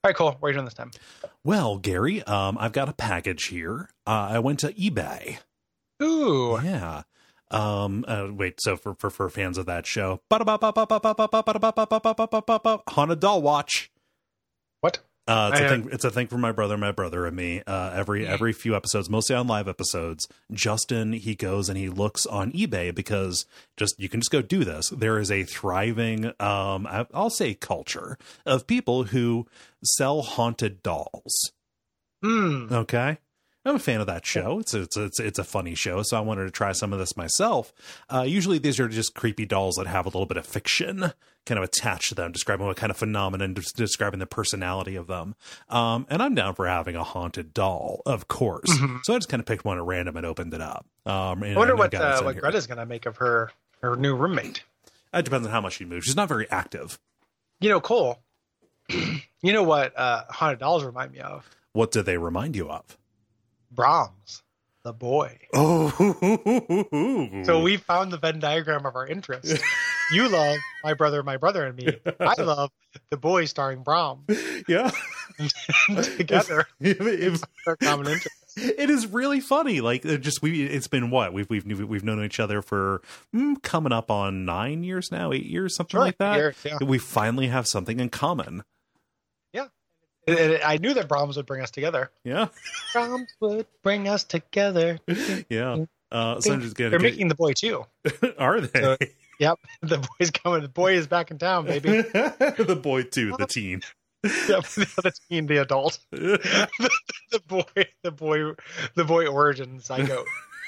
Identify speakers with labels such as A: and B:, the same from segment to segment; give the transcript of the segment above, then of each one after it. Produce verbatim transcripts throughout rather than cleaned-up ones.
A: All right, cool. What are you doing this time?
B: Well, Gary, um, I've got a package here. Uh, I went to eBay.
A: Ooh.
B: Yeah. Um, uh, wait, so for, for, for fans of that show, Haunted Doll Watch.
A: What?
B: Uh, it's
A: I
B: a
A: am-
B: thing. It's a thing for my brother, my brother and me. Uh, every every few episodes, mostly on live episodes, Justin he goes and he looks on eBay because just you can just go do this. There is a thriving, um, I- I'll say, culture of people who sell haunted dolls.
A: Hmm.
B: Okay. I'm a fan of that show. It's a, it's a, it's a, it's a funny show, so I wanted to try some of this myself. Uh, usually these are just creepy dolls that have a little bit of fiction kind of attached to them, describing what kind of phenomenon, des- describing the personality of them. Um, and I'm down for having a haunted doll, of course.
A: Mm-hmm.
B: So I just kind of picked one at random and opened it up. Um, and
A: I wonder
B: and
A: what
B: got it
A: uh,
B: sent
A: what
B: here.
A: Greta's gonna make of her her new roommate.
B: It depends on how much she moves. She's not very active.
A: You know, Cole. You know what uh, haunted dolls remind me of?
B: What do they remind you of?
A: Brahms, the boy.
B: Oh,
A: So we found the Venn diagram of our interest. You love My Brother, My Brother and Me. I love The Boy starring Brahms.
B: yeah.
A: Together,
B: If- if-
A: our common interest.
B: It is really funny. Like it just we, it's been what we've we've we've known each other for mm, coming up on nine years now, eight years, something
A: Sure,
B: like that.
A: years, yeah.
B: We finally have something in common.
A: And- and I knew that Brahms would bring us together.
B: Yeah,
A: Brahms would bring us together.
B: yeah. Uh, so I'm just gonna
A: They're
B: get,
A: making The Boy too.
B: are they?
A: So- Yep, the boy's coming. The boy is back in town, baby.
B: The boy too, the teen.
A: Yep, the teen, the adult, the, the boy, the boy, the boy origin zygote.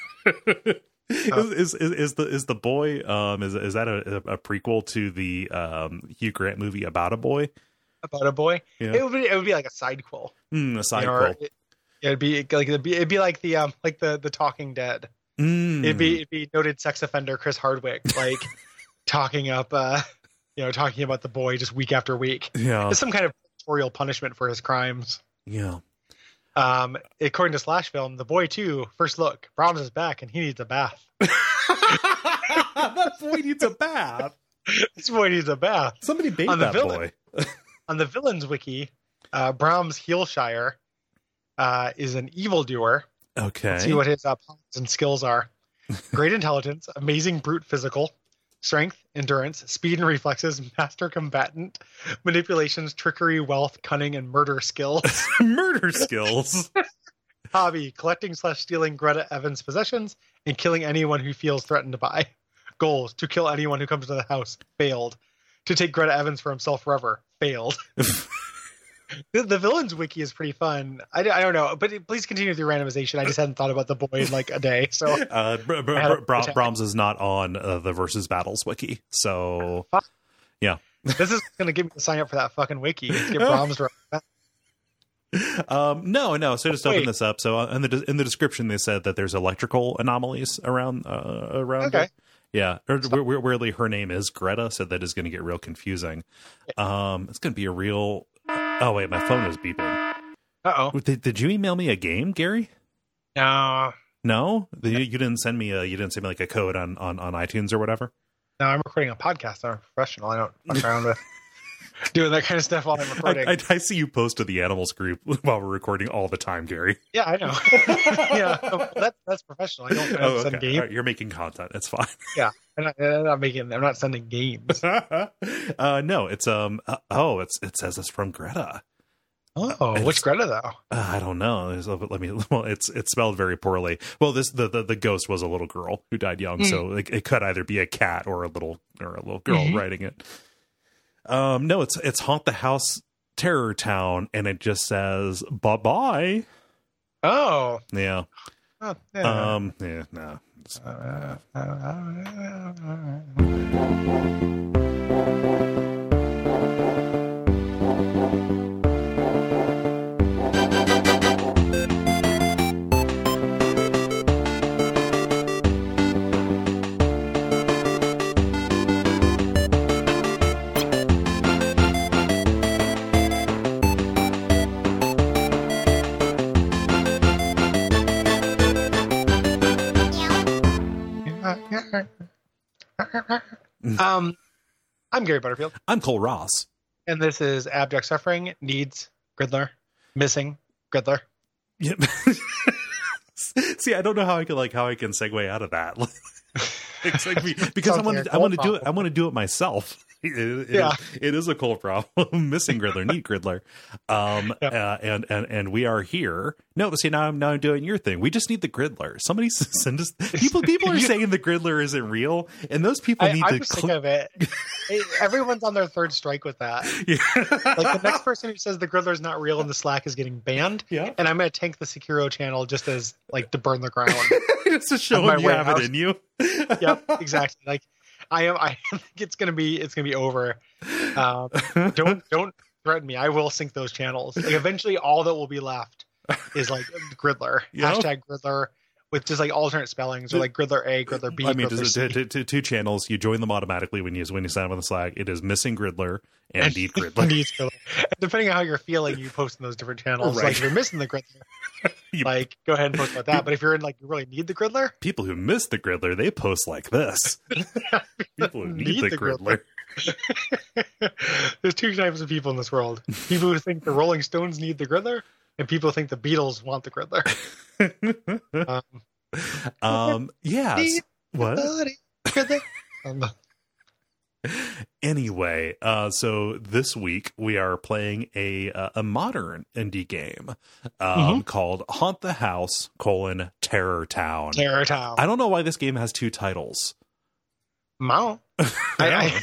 B: is, is is is the is the boy um is is that a, a prequel to the um Hugh Grant movie About a Boy?
A: About a boy.
B: Yeah.
A: It would be. It would be like a sidequel.
B: Mm, a side
A: You know, or it, it'd be like it'd be it'd be like the um like the the Talking Dead.
B: mm.
A: It'd be it'd be noted sex offender Chris Hardwick like talking up uh you know talking about the boy just week after week.
B: yeah
A: It's some kind of purgatorial punishment for his crimes.
B: yeah.
A: Um, according to Slash Film, the boy too. First look, Brahms is back and he needs a bath.
B: That boy needs a bath.
A: This boy needs a bath.
B: Somebody bathe
A: On the
B: that
A: villain.
B: boy.
A: On the villains wiki, uh, Brahms Heelshire uh, is an evildoer.
B: Okay.
A: Let's see what his uh, powers and skills are. Great intelligence, amazing brute physical, strength, endurance, speed and reflexes, master combatant, manipulations, trickery, wealth, cunning, and murder skills.
B: Murder skills.
A: Hobby, collecting slash stealing Greta Evans' possessions and killing anyone who feels threatened by. Goals, to kill anyone who comes to the house. Failed. To take Greta Evans for himself forever. Failed. the, the villains wiki is pretty fun. I, I don't know, but please continue with your randomization. I just hadn't thought about the boy in like a day. So
B: Uh, Br- Br-
A: I had a
B: Br- Br-
A: attack.
B: Brahms is not on uh, the Versus Battles wiki, so yeah.
A: this is going to give me to sign up for that fucking wiki. Let's get Brahms to
B: Um, no, no. So just
A: Wait.
B: open this up. So uh, in the de- in the description, they said that there's electrical anomalies around uh, around.
A: Okay.
B: it. Yeah, or, where, where, weirdly, her name is Greta, so that is going to get real confusing. Um, it's going to be a real. Oh wait, my phone is beeping.
A: Uh oh.
B: Did, did you email me a game, Gary?
A: No,
B: No, you, you didn't send me a you didn't send me like a code on, on, on iTunes or whatever.
A: no, I'm recording a podcast. I'm a professional. I don't fuck around with doing that kind of stuff while I'm recording.
B: I, I, I see you post to the animals group while we're recording all the time, Gary.
A: yeah, I know. yeah, so that, that's professional. I don't, I don't
B: Oh,
A: send
B: okay.
A: games.
B: All right, you're making content. It's fine.
A: Yeah, I'm not, I'm not making. I'm not sending games.
B: uh, no, it's um. Uh, oh, it's it says it's from Greta.
A: Oh,
B: It's-
A: which Greta though?
B: Uh, I don't know. There's a- Let me. Well, it's it's spelled very poorly. Well, this the, the, the ghost was a little girl who died young,
A: Mm.
B: so it, it could either be a cat or a little or a little girl
A: Mhm.
B: writing it. Um, no, it's it's Haunt the House Terror Town, and it just says bye bye.
A: Oh,
B: Yeah.
A: oh yeah.
B: Um. Yeah. No. It's-
A: Uh, uh, uh, um, I'm Gary Butterfield,
B: I'm Cole Ross.
A: and this is Abject Suffering Needs Griddler. Missing Griddler.
B: Yeah. See, I don't know how I can like how I can segue out of that. It's like, because I want to I want to do it I want to do it myself. It, it,
A: yeah,
B: is, it is a cold problem. Missing Griddler, need Griddler, um, yeah. uh, and and and we are here. No, but see, now I'm now I'm doing your thing. We just need the Griddler. Somebody send us. People people are saying the Griddler isn't real, and those people
A: I,
B: need
A: I'm
B: to.
A: Sick of it. it. Everyone's on their third strike with that. Yeah. Like the next person who says the Griddler is not real in the Slack is getting banned.
B: Yeah,
A: and I'm going to tank the Sekiro channel just as like to burn the ground.
B: Just to show them you have out. It in you.
A: Yep, exactly. Like. I am. I think it's gonna be. It's gonna be over. Um, don't don't threaten me. I will sink those channels. Like eventually, all that will be left is like Griddler. Yep. Hashtag Griddler with just like alternate spellings or like Griddler A, Griddler B.
B: I mean,
A: Griddler
B: just, t- t- two channels. You join them automatically when you when you sign up on the Slack. It is Missing Griddler and, and Need Griddler.
A: Needs Griddler. Depending on how you're feeling, you post in those different channels. Right. Like if you're missing the Griddler. You, like go ahead and post about that, but if you're in like you really need the Griddler,
B: people who miss the Griddler, they post like this. People who need, need the, the Griddler,
A: Griddler. There's two types of people in this world: people who think the Rolling Stones need the Griddler, and people who think the Beatles want the Griddler.
B: um, um yes. What? Um, Anyway, uh, so this week we are playing a uh, a modern indie game um, mm-hmm. called Haunt the House: colon Terror Town.
A: Terror Town.
B: I don't know why this game has two titles.
A: No, I,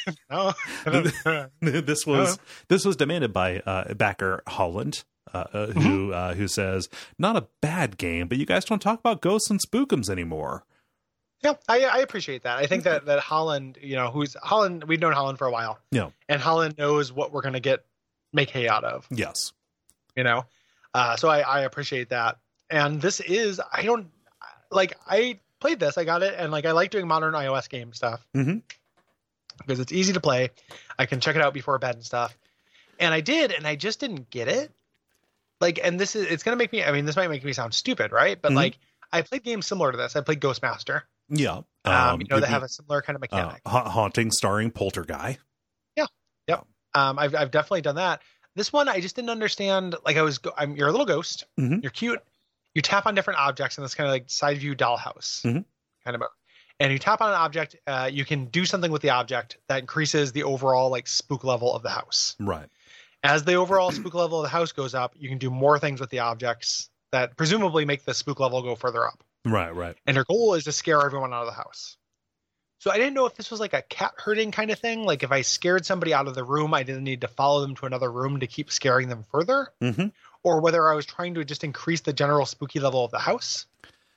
A: I, no.
B: This was no. this was demanded by uh, backer Holland, uh, uh, who mm-hmm. uh, who says not a bad game, but you guys don't talk about ghosts and spookums anymore.
A: Yeah, I, I appreciate that. I think that, that Holland, you know, who's Holland, we've known Holland for a while.
B: Yeah.
A: And Holland knows what we're going to get, make hay out of.
B: Yes.
A: You know, uh, so I, I appreciate that. And this is, I don't, like, I played this, I got it, and, like, I like doing modern iOS game stuff.
B: Mm-hmm.
A: Because it's easy to play. I can check it out before bed and stuff. And I did, and I just didn't get it. Like, and this is, it's going to make me, I mean, this might make me sound stupid, right? But, mm-hmm. like, I played games similar to this. I played Ghostmaster.
B: Yeah.
A: Um, um, you know, they have a similar kind of mechanic.
B: Uh, haunting starring Poltergeist.
A: Yeah. Yep. Um, I've, I've definitely done that. This one, I just didn't understand. Like I was, I'm, you're a little ghost.
B: Mm-hmm.
A: You're cute. You tap on different objects in this kind of like side view dollhouse
B: mm-hmm.
A: kind of mode. And you tap on an object, uh, you can do something with the object that increases the overall like spook level of the house.
B: Right.
A: As the overall spook level of the house goes up, you can do more things with the objects that presumably make the spook level go further up.
B: Right, right.
A: And her goal is to scare everyone out of the house. So I didn't know if this was like a cat herding kind of thing. Like if I scared somebody out of the room, I didn't need to follow them to another room to keep scaring them further.
B: Mm-hmm.
A: Or whether I was trying to just increase the general spooky level of the house.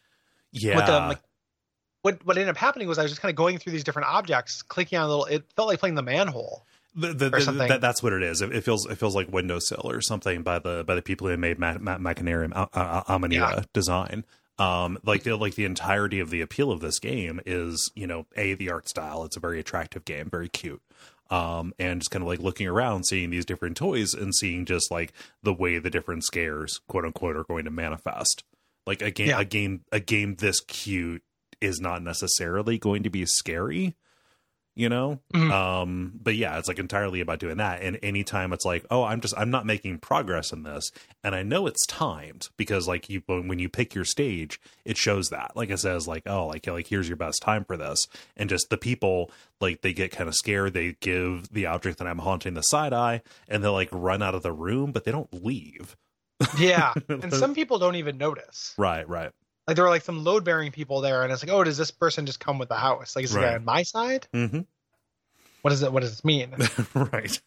B: Yeah.
A: What, the, like, what, what ended up happening was I was just kind of going through these different objects, clicking on a little, it felt like playing the manhole.
B: The, the, the, that, that's what it is. It, it feels it feels like windowsill or something by the by the people who made Ma- Ma- Machinarium uh, uh, Amanita yeah. design. Um, like the, like the entirety of the appeal of this game is, you know, a the art style. It's a very attractive game, very cute. Um, and just kind of like looking around, seeing these different toys and seeing just like the way the different scares, quote unquote, are going to manifest. Like a game, yeah. a game, a game this cute is not necessarily going to be scary. You know,
A: mm-hmm.
B: um, but yeah, it's like entirely about doing that. And anytime it's like, oh, I'm just, I'm not making progress in this. And I know it's timed because like you, when you pick your stage, it shows that like, it says like, oh, like, like, here's your best time for this. And just the people like, they get kind of scared. They give the object that I'm haunting the side eye and they'll like run out of the room, but they don't leave.
A: Yeah. And some people don't even notice.
B: Right. Right.
A: Like there were like some load bearing people there, and it's like, oh, does this person just come with the house? Like, is the
B: right.
A: guy on my side?
B: Mm-hmm.
A: What does it? What does this mean?
B: Right.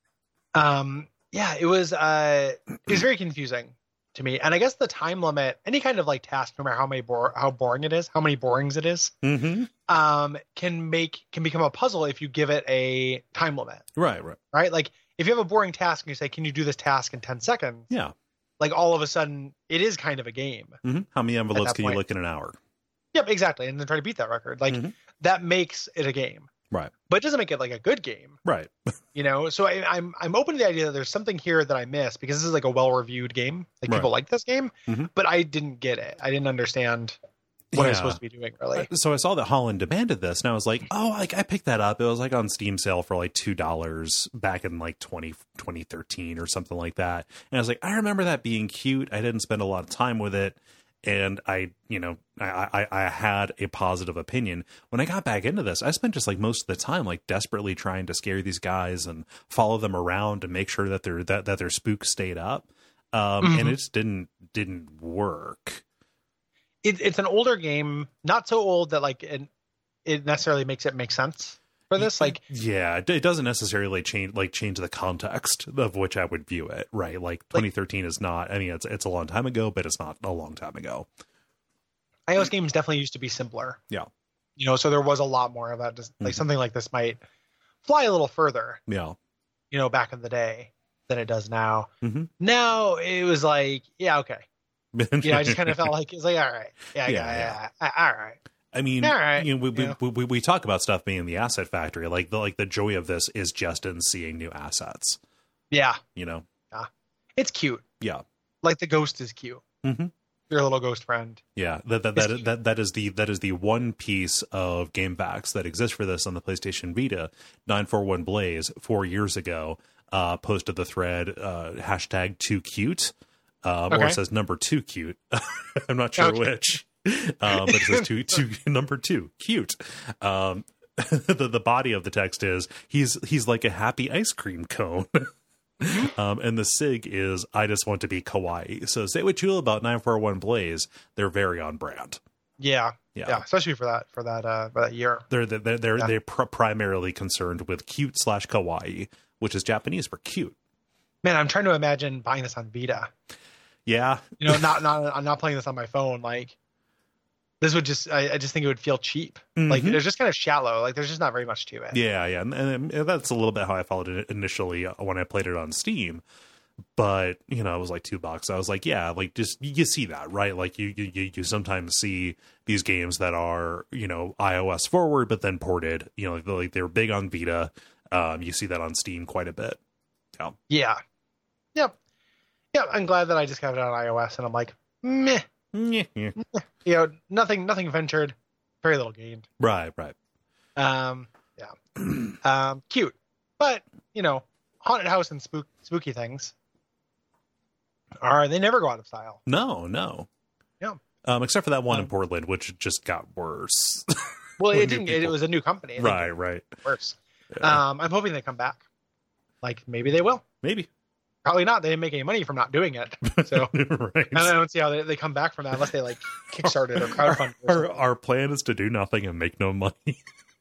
A: Um. Yeah. It was. Uh. It was very confusing to me, and I guess the time limit, any kind of like task, no matter how many bore, how boring it is, how many borings it is,
B: mm-hmm.
A: um, can make can become a puzzle if you give it a time limit.
B: Right. Right.
A: Right. Like if you have a boring task and you say, "Can you do this task in ten seconds?"
B: Yeah.
A: Like all of a sudden, it is kind of a game.
B: Mm-hmm. How many envelopes can
A: point.
B: you lick in an hour?
A: Yep, exactly. And then try to beat that record. Like
B: mm-hmm.
A: that makes it a game.
B: Right.
A: But it doesn't make it like a good game.
B: Right.
A: You know, so I, I'm I'm open to the idea that there's something here that I missed because this is like a well-reviewed game. Like
B: right.
A: people like this game,
B: mm-hmm.
A: but I didn't get it. I didn't understand what
B: yeah.
A: I'm supposed to be doing, really.
B: So I saw that Holland demanded this, and I was like, oh, like I picked that up. It was like on Steam sale for like two dollars back in like twenty, twenty thirteen or something like that. And I was like, I remember that being cute. I didn't spend a lot of time with it. And I, you know, I, I, I had a positive opinion. When I got back into this, I spent just like most of the time like desperately trying to scare these guys and follow them around and make sure that their that, that their spook stayed up. Um, mm-hmm. And it just didn't didn't work.
A: It, it's an older game, not so old that like it, it necessarily makes it make sense for this. Like,
B: yeah, it doesn't necessarily change like change the context of which I would view it. Right, like twenty thirteen like, is not. I mean, it's it's a long time ago, but it's not a long time ago.
A: iOS games definitely used to be simpler.
B: Yeah,
A: you know, so there was a lot more of that. Just, like mm-hmm. something like this might fly a little further.
B: Yeah,
A: you know, back in the day than it does now.
B: Mm-hmm.
A: Now it was like, yeah, okay. You know, I just kind of felt like it's like, all right, yeah, yeah, yeah, yeah. all right.
B: I mean,
A: all right.
B: You know, we,
A: yeah.
B: we, we we talk about stuff being the asset factory. Like the like the joy of this is just in seeing new assets.
A: Yeah,
B: you know,
A: yeah, it's cute.
B: Yeah,
A: like the ghost is cute.
B: Mm-hmm.
A: Your little ghost friend.
B: Yeah, that that that, that that is the that is the one piece of game facts that exists for this on the PlayStation Vita. nine four one Blaze four years ago uh, posted the thread uh, hashtag too cute. Um, okay. Or it says number two cute. I'm not sure okay. which, um, but it says two, two, number two cute. Um, the the body of the text is he's he's like a happy ice cream cone, um, and the sig is I just want to be kawaii. So say what you will about nine four one Blaze, they're very on brand.
A: Yeah, yeah, yeah especially for that for that uh, for that year.
B: They're they're they're yeah. they're pr- primarily concerned with cute slash kawaii, which is Japanese for cute.
A: Man, I'm trying to imagine buying this on Vita.
B: Yeah,
A: you know, not not I'm not playing this on my phone. Like, this would just I, I just think it would feel cheap. Mm-hmm. Like, it's just kind of shallow. Like, there's just not very much to it.
B: Yeah, yeah, and, and that's a little bit how I followed it initially when I played it on Steam. But you know, it was like two bucks. I was like, yeah, like just you see that, right? Like you you you sometimes see these games that are you know iOS forward, but then ported. You know, like they're big on Vita. Um, you see that on Steam quite a bit. Yeah.
A: Yeah. Yep. Yeah, I'm glad that I just got it on iOS, and I'm like, meh.
B: Yeah, yeah.
A: You know, nothing, nothing ventured, very little gained.
B: Right, right.
A: Um, yeah, um, cute, but you know, haunted house and spook, spooky things are they never go out of style?
B: No, no.
A: Yeah.
B: Um, except for that one
A: um,
B: in Portland, which just got worse.
A: Well, it didn't. It, it was a new company.
B: Right, right.
A: Worse.
B: Yeah.
A: Um, I'm hoping they come back. Like maybe they will.
B: Maybe.
A: Probably not. They didn't make any money from not doing it. So
B: right.
A: I don't see how they, they come back from that unless they like Kickstarted or crowdfunded.
B: Our, our, our plan is to do nothing and make no money.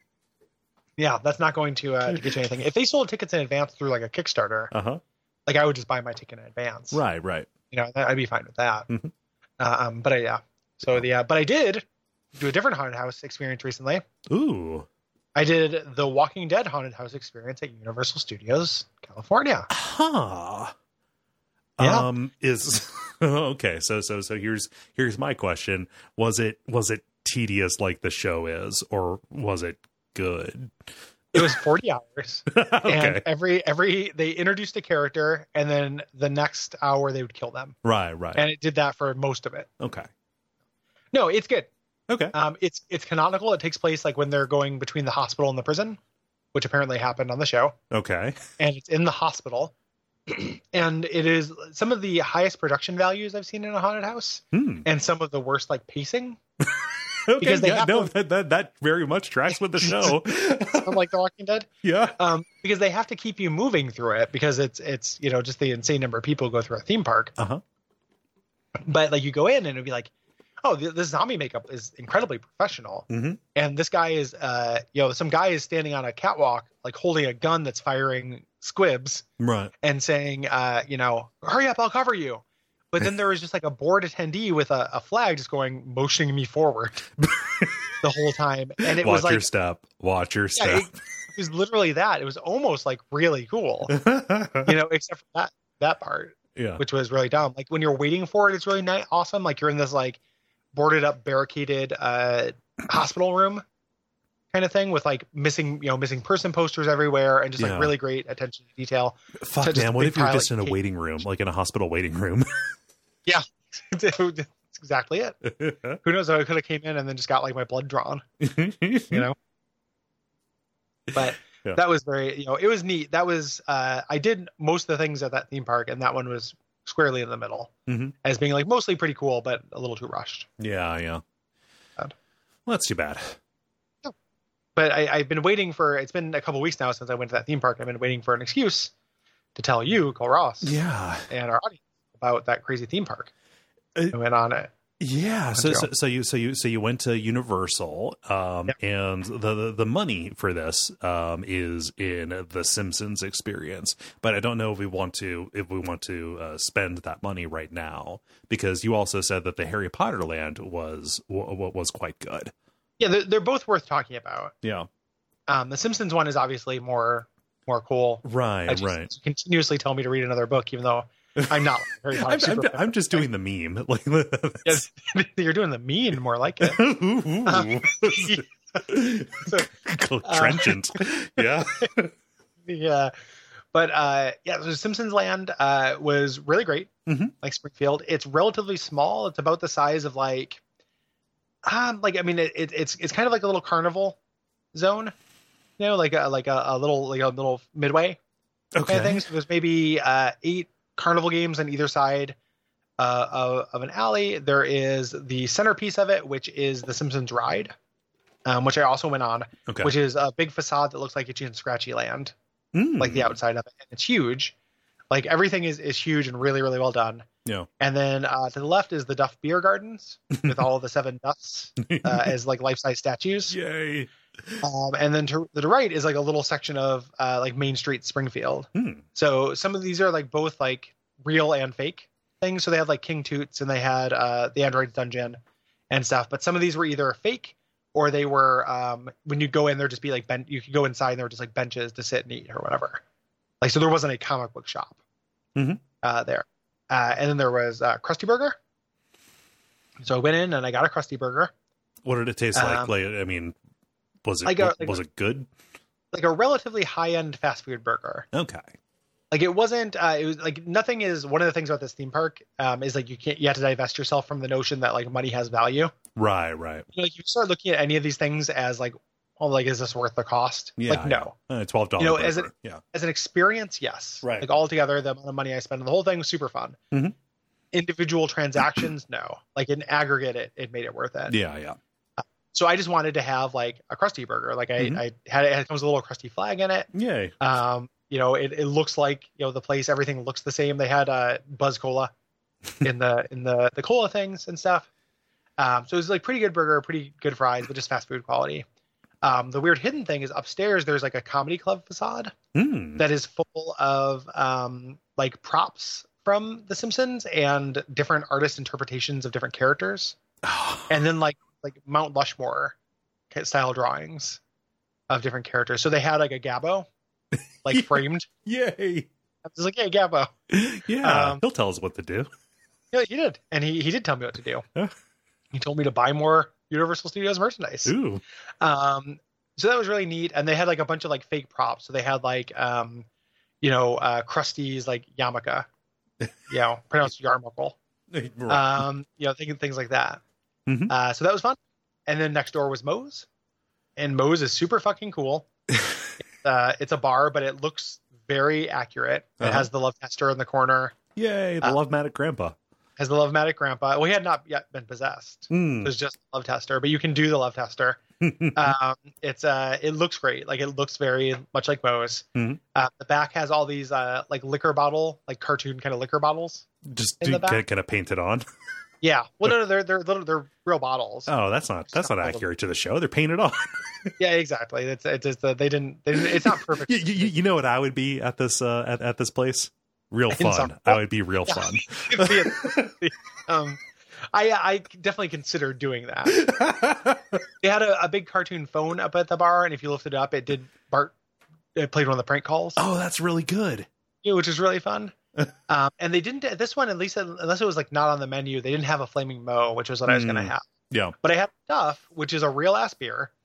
A: Yeah, that's not going to, uh, to get you anything. If they sold tickets in advance through like a Kickstarter,
B: uh-huh.
A: like I would just buy my ticket in advance.
B: Right, right.
A: You know, I'd be fine with that.
B: Mm-hmm.
A: Uh, um, but I, yeah. So the, uh, but I did do a different haunted house experience recently.
B: Ooh.
A: I did the Walking Dead haunted house experience at Universal Studios, California.
B: Huh.
A: Yeah.
B: Um, is okay. So, so, so here's, here's my question. Was it, was it tedious like the show is, or was it good?
A: It was forty hours.
B: Okay.
A: And every, every, they introduced a character and then the next hour they would kill them.
B: Right. Right.
A: And it did that for most of it.
B: Okay.
A: No, it's good.
B: Okay.
A: Um, it's, it's canonical. It takes place like when they're going between the hospital and the prison, which apparently happened on the show.
B: Okay.
A: And it's in the hospital. And it is some of the highest production values I've seen in a haunted house,
B: hmm.
A: and some of the worst like pacing.
B: Okay,
A: because they
B: yeah,
A: have
B: no,
A: to,
B: that, that that very much tracks with the show.
A: Like The Walking Dead.
B: Yeah.
A: Um, because they have to keep you moving through it because it's it's you know just the insane number of people go through a theme park.
B: Uh huh.
A: But like you go in and it'll be like, oh, the, the zombie makeup is incredibly professional,
B: mm-hmm.
A: and this guy is uh you know some guy is standing on a catwalk like holding a gun that's firing squibs,
B: right,
A: and saying uh you know hurry up, I'll cover you. But then there was just like a bored attendee with a, a flag just going motioning me forward the whole time, and it
B: watch
A: was like
B: your step watch your step
A: yeah, it, it was literally that. It was almost like really cool, you know, except for that that part,
B: yeah,
A: which was really dumb. Like when you're waiting for it, it's really nice, awesome. Like you're in this like boarded up, barricaded uh, hospital room kind of thing with like missing, you know, missing person posters everywhere and just like
B: yeah.
A: really great attention to detail.
B: Fuck, man, what if you're just in a waiting room, like in a hospital waiting room?
A: Yeah, it's That's exactly it. Who knows? I could have came in and then just got like my blood drawn, you know. But yeah. That was very, you know, it was neat. That was uh, I did most of the things at that theme park, and that one was squarely in the middle, mm-hmm. as being like mostly pretty cool, but a little too rushed.
B: Yeah, yeah. Bad. Well, that's too bad.
A: Yeah. But I, I've been waiting for. It's been a couple weeks now since I went to that theme park. I've been waiting for an excuse to tell you, Cole Ross,
B: yeah,
A: and our audience about that crazy theme park. Uh, I went on it.
B: Yeah, so, so so you so you so you went to Universal, um, yep. and the, the the money for this um, is in the Simpsons experience. But I don't know if we want to if we want to uh, spend that money right now, because you also said that the Harry Potter land was what was quite good.
A: Yeah, they're, they're both worth talking about.
B: Yeah,
A: um, the Simpsons one is obviously more more cool.
B: Right,
A: I just,
B: right.
A: You continuously tell me to read another book, even though I'm not. Harry Potter
B: I'm,
A: super
B: I'm, I'm just doing the meme. Like
A: yes, you're doing the mean, more like it. um,
B: so, trenchant, uh, yeah,
A: yeah. But uh, yeah, so Simpsons Land uh, was really great.
B: Mm-hmm.
A: Like Springfield, it's relatively small. It's about the size of like, um, like I mean, it, it, it's it's kind of like a little carnival zone, you know, like a like a, a little like a little midway
B: okay.
A: kind of thing. So there's maybe uh, eight carnival games on either side uh, of, of an alley. There is the centerpiece of it, which is the Simpsons ride, um, which I also went on,
B: okay.
A: which is a big facade that looks like Itchy and Scratchy Land,
B: mm.
A: like the outside of it. And it's huge. Like everything is, is huge and really, really well done.
B: Yeah.
A: And then uh, to the left is the Duff Beer Gardens with all of the seven Duffs uh, as like life-size statues.
B: Yay.
A: Um, and then to the right is like a little section of uh, like Main Street Springfield.
B: Hmm.
A: So some of these are like both like real and fake things. So they had like King Toots and they had uh, the Android's Dungeon and stuff. But some of these were either fake or they were um, when you go in, there'd just be like ben- you could go inside and there were just like benches to sit and eat or whatever. Like so there wasn't a comic book shop
B: mm-hmm.
A: uh, there. Uh, and then there was uh, Krusty Burger. So I went in and I got a Krusty Burger.
B: What did it taste like?
A: Um,
B: like I mean. Was it
A: like a, like
B: was it good?
A: Like a relatively high-end fast food burger.
B: Okay.
A: Like it wasn't. Uh, it was like nothing is. One of the things about this theme park um, is like you can't. You have to divest yourself from the notion that like money has value.
B: Right. Right.
A: You know, like you start looking at any of these things as like, oh, like is this worth the cost?
B: Yeah.
A: Like no.
B: Yeah. Uh, Twelve dollars.
A: You know,
B: burger.
A: as an
B: yeah.
A: as an experience, yes.
B: Right.
A: Like altogether, the amount of money I spent on the whole thing was super fun.
B: Mm-hmm.
A: Individual transactions, no. Like in aggregate, it it made it worth it.
B: Yeah. Yeah.
A: So I just wanted to have like a Krusty Burger. Like I, mm-hmm. I had it, it comes with a little Krusty flag in it.
B: Yay.
A: Um, you know, it, it looks like, you know, the place, everything looks the same. They had uh Buzz Cola in the, in the, the cola things and stuff. Um, so it was like pretty good burger, pretty good fries, but just fast food quality. Um, the weird hidden thing is upstairs, there's like a comedy club facade
B: mm.
A: that is full of um, like props from The Simpsons and different artist interpretations of different characters. And then like, like Mount Lushmore style drawings of different characters. So they had like a Gabbo, like framed.
B: Yay.
A: I was like, yeah, Gabbo.
B: Yeah. Um, he'll tell us what to do.
A: Yeah, he did. And he, he did tell me what to do. He told me to buy more Universal Studios merchandise.
B: Ooh.
A: Um, so that was really neat. And they had like a bunch of like fake props. So they had like, um, you know, uh, Krusty's like yarmulke, you know, pronounced yarmulke. Um, you know, thinking things like that.
B: Mm-hmm.
A: Uh, so that was fun. And then next door was Moe's, and Moe's is super fucking cool. it's, uh, it's a bar, but it looks very accurate. It uh-huh. has the Love Tester in the corner.
B: Yay, the uh, Love-Matic Grandpa.
A: Has the Love-Matic Grandpa. Well, he had not yet been possessed.
B: Mm.
A: It was just Love Tester, but you can do the Love Tester. um, it's uh, it looks great. Like it looks very much like Moe's.
B: Mm-hmm.
A: Uh, the back has all these uh, like liquor bottle, like cartoon kind of liquor bottles.
B: Just do, kind of paint it on.
A: Yeah, well, no, no, they're they're they're, they're real bottles.
B: Oh, that's not that's not accurate to the show. They're painted on.
A: Yeah, exactly. It's it's just uh, they didn't. They didn't it's not perfect.
B: you, you, you know what I would be at this uh, at at this place? Real fun. I would be real yeah.
A: fun. um, I I definitely considered doing that. They had a, a big cartoon phone up at the bar, and if you lifted it up, it did Bart. It played one of the prank calls.
B: Oh, that's really good.
A: Yeah, which is really fun. um, and they didn't this one, at least unless it was like not on the menu, they didn't have a Flaming Moe, which was what I was mm. going to have.
B: Yeah.
A: But I had Duff, which is a real ass beer.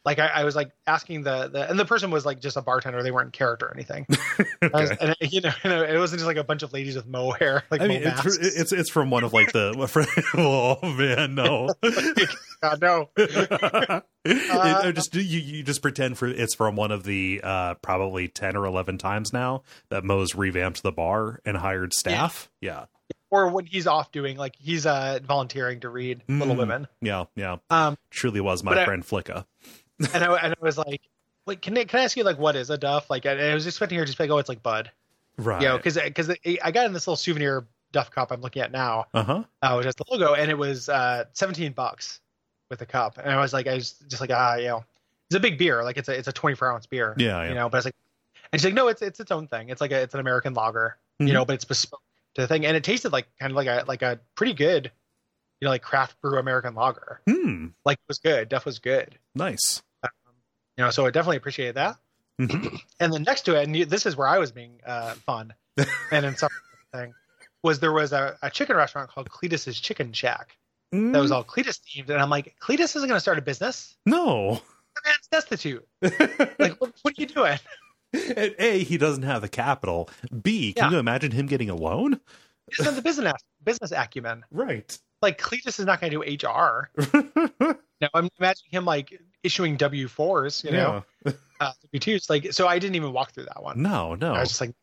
A: like I, I was like asking the, the and the person was like just a bartender. They weren't in character or anything.
B: Okay.
A: I was, and you know, it wasn't just like a bunch of ladies with mo hair. Like
B: I
A: mo
B: mean, it's,
A: masks.
B: it's it's from one of like the. Oh man, no.
A: God, no.
B: It-
A: Uh,
B: just you you just pretend for it's from one of the uh, probably ten or eleven times now that Mo's revamped the bar and hired staff. Yeah,
A: Or when he's off doing like he's uh volunteering to read Little
B: Mm.
A: Women.
B: yeah, yeah.
A: Um,
B: Truly was my
A: but I-
B: friend Flicka.
A: and I and I was like, like can I, can I ask you like what is a Duff? Like I, I was expecting her to just be like, oh, it's like Bud.
B: Right.
A: You know, because because I got in this little souvenir Duff cup I'm looking at now,
B: uh huh.
A: uh, which has the logo, and it was uh seventeen bucks with the cup, and I was like, I was just like, ah, you know, it's a big beer, like it's a it's a twenty-four ounce beer,
B: Yeah, yeah.
A: you know, but it's like, and she's like, no, it's it's its own thing, it's like a it's an American lager,
B: Mhm.
A: you know, but it's bespoke to the thing, and it tasted like kind of like a like a pretty good, you know, like craft brew American lager,
B: Hmm.
A: like it was good, Duff was good,
B: Nice.
A: you know, so I definitely appreciated that.
B: Mhm.
A: And then next to it, and you- this is where I was being uh, fun, and then something thing was there was a, a chicken restaurant called Cletus's Chicken Shack that was all Cletus themed, and I'm like, Cletus isn't going to start a business.
B: No.
A: The man's destitute. Like, what, what are you doing?
B: And A, he doesn't have the capital. B, can
A: Yeah.
B: you imagine him getting a loan?
A: He doesn't have the business business acumen.
B: Right.
A: Like, Cletus is not going to do H R. No, I'm imagining him like issuing W fours, you know, uh, W twos. Like, so I didn't even walk through that one.
B: No, no.
A: I was just like,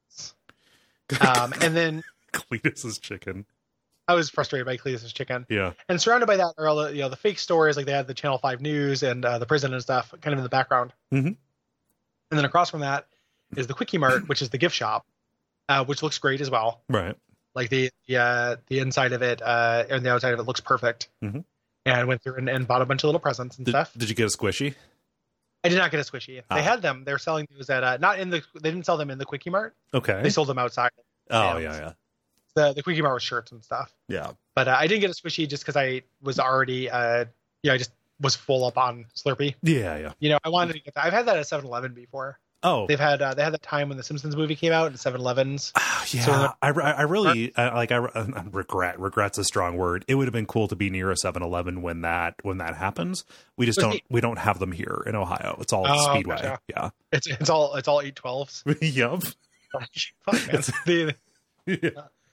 A: um, and then
B: Cletus's chicken.
A: I was frustrated by Cletus's chicken.
B: Yeah.
A: And surrounded by that are all the, you know, the fake stories, like they had the Channel five News and uh, the prison and stuff kind of in the background.
B: Mhm.
A: And then across from that is the Quickie Mart, which is the gift shop, uh, which looks great as well.
B: Right.
A: Like the the, uh, the inside of it uh, and the outside of it looks perfect.
B: Mhm.
A: And I went through and, and bought a bunch of little presents and
B: Did,
A: stuff.
B: did you get a squishy?
A: I did not get a squishy.
B: Ah.
A: They had them. They were selling those at uh, not in the. They didn't sell them in the Quickie Mart.
B: Okay.
A: They sold them outside.
B: Oh,
A: Yeah.
B: yeah, yeah.
A: The the Quickie Mart was shirts and stuff.
B: Yeah.
A: But uh, I didn't get a squishy just because I was already. Uh, yeah, I just was full up on Slurpee.
B: Yeah, yeah.
A: You know, I wanted to get that. I've had that at seven eleven before.
B: Oh,
A: They've had uh, they had that time when the Simpsons movie came out at seven elevens.
B: yeah.
A: So-
B: I, I really I, like. I, I regret. Regret's a strong word. It would have been cool to be near a seven eleven when that when that happens. We just
A: Was
B: don't.
A: he-
B: We don't have them here in Ohio. It's all
A: Oh,
B: Speedway.
A: gotcha.
B: Yeah.
A: It's it's all it's all eight twelves.
B: Yup.
A: Fuck, man. The-
B: Yeah.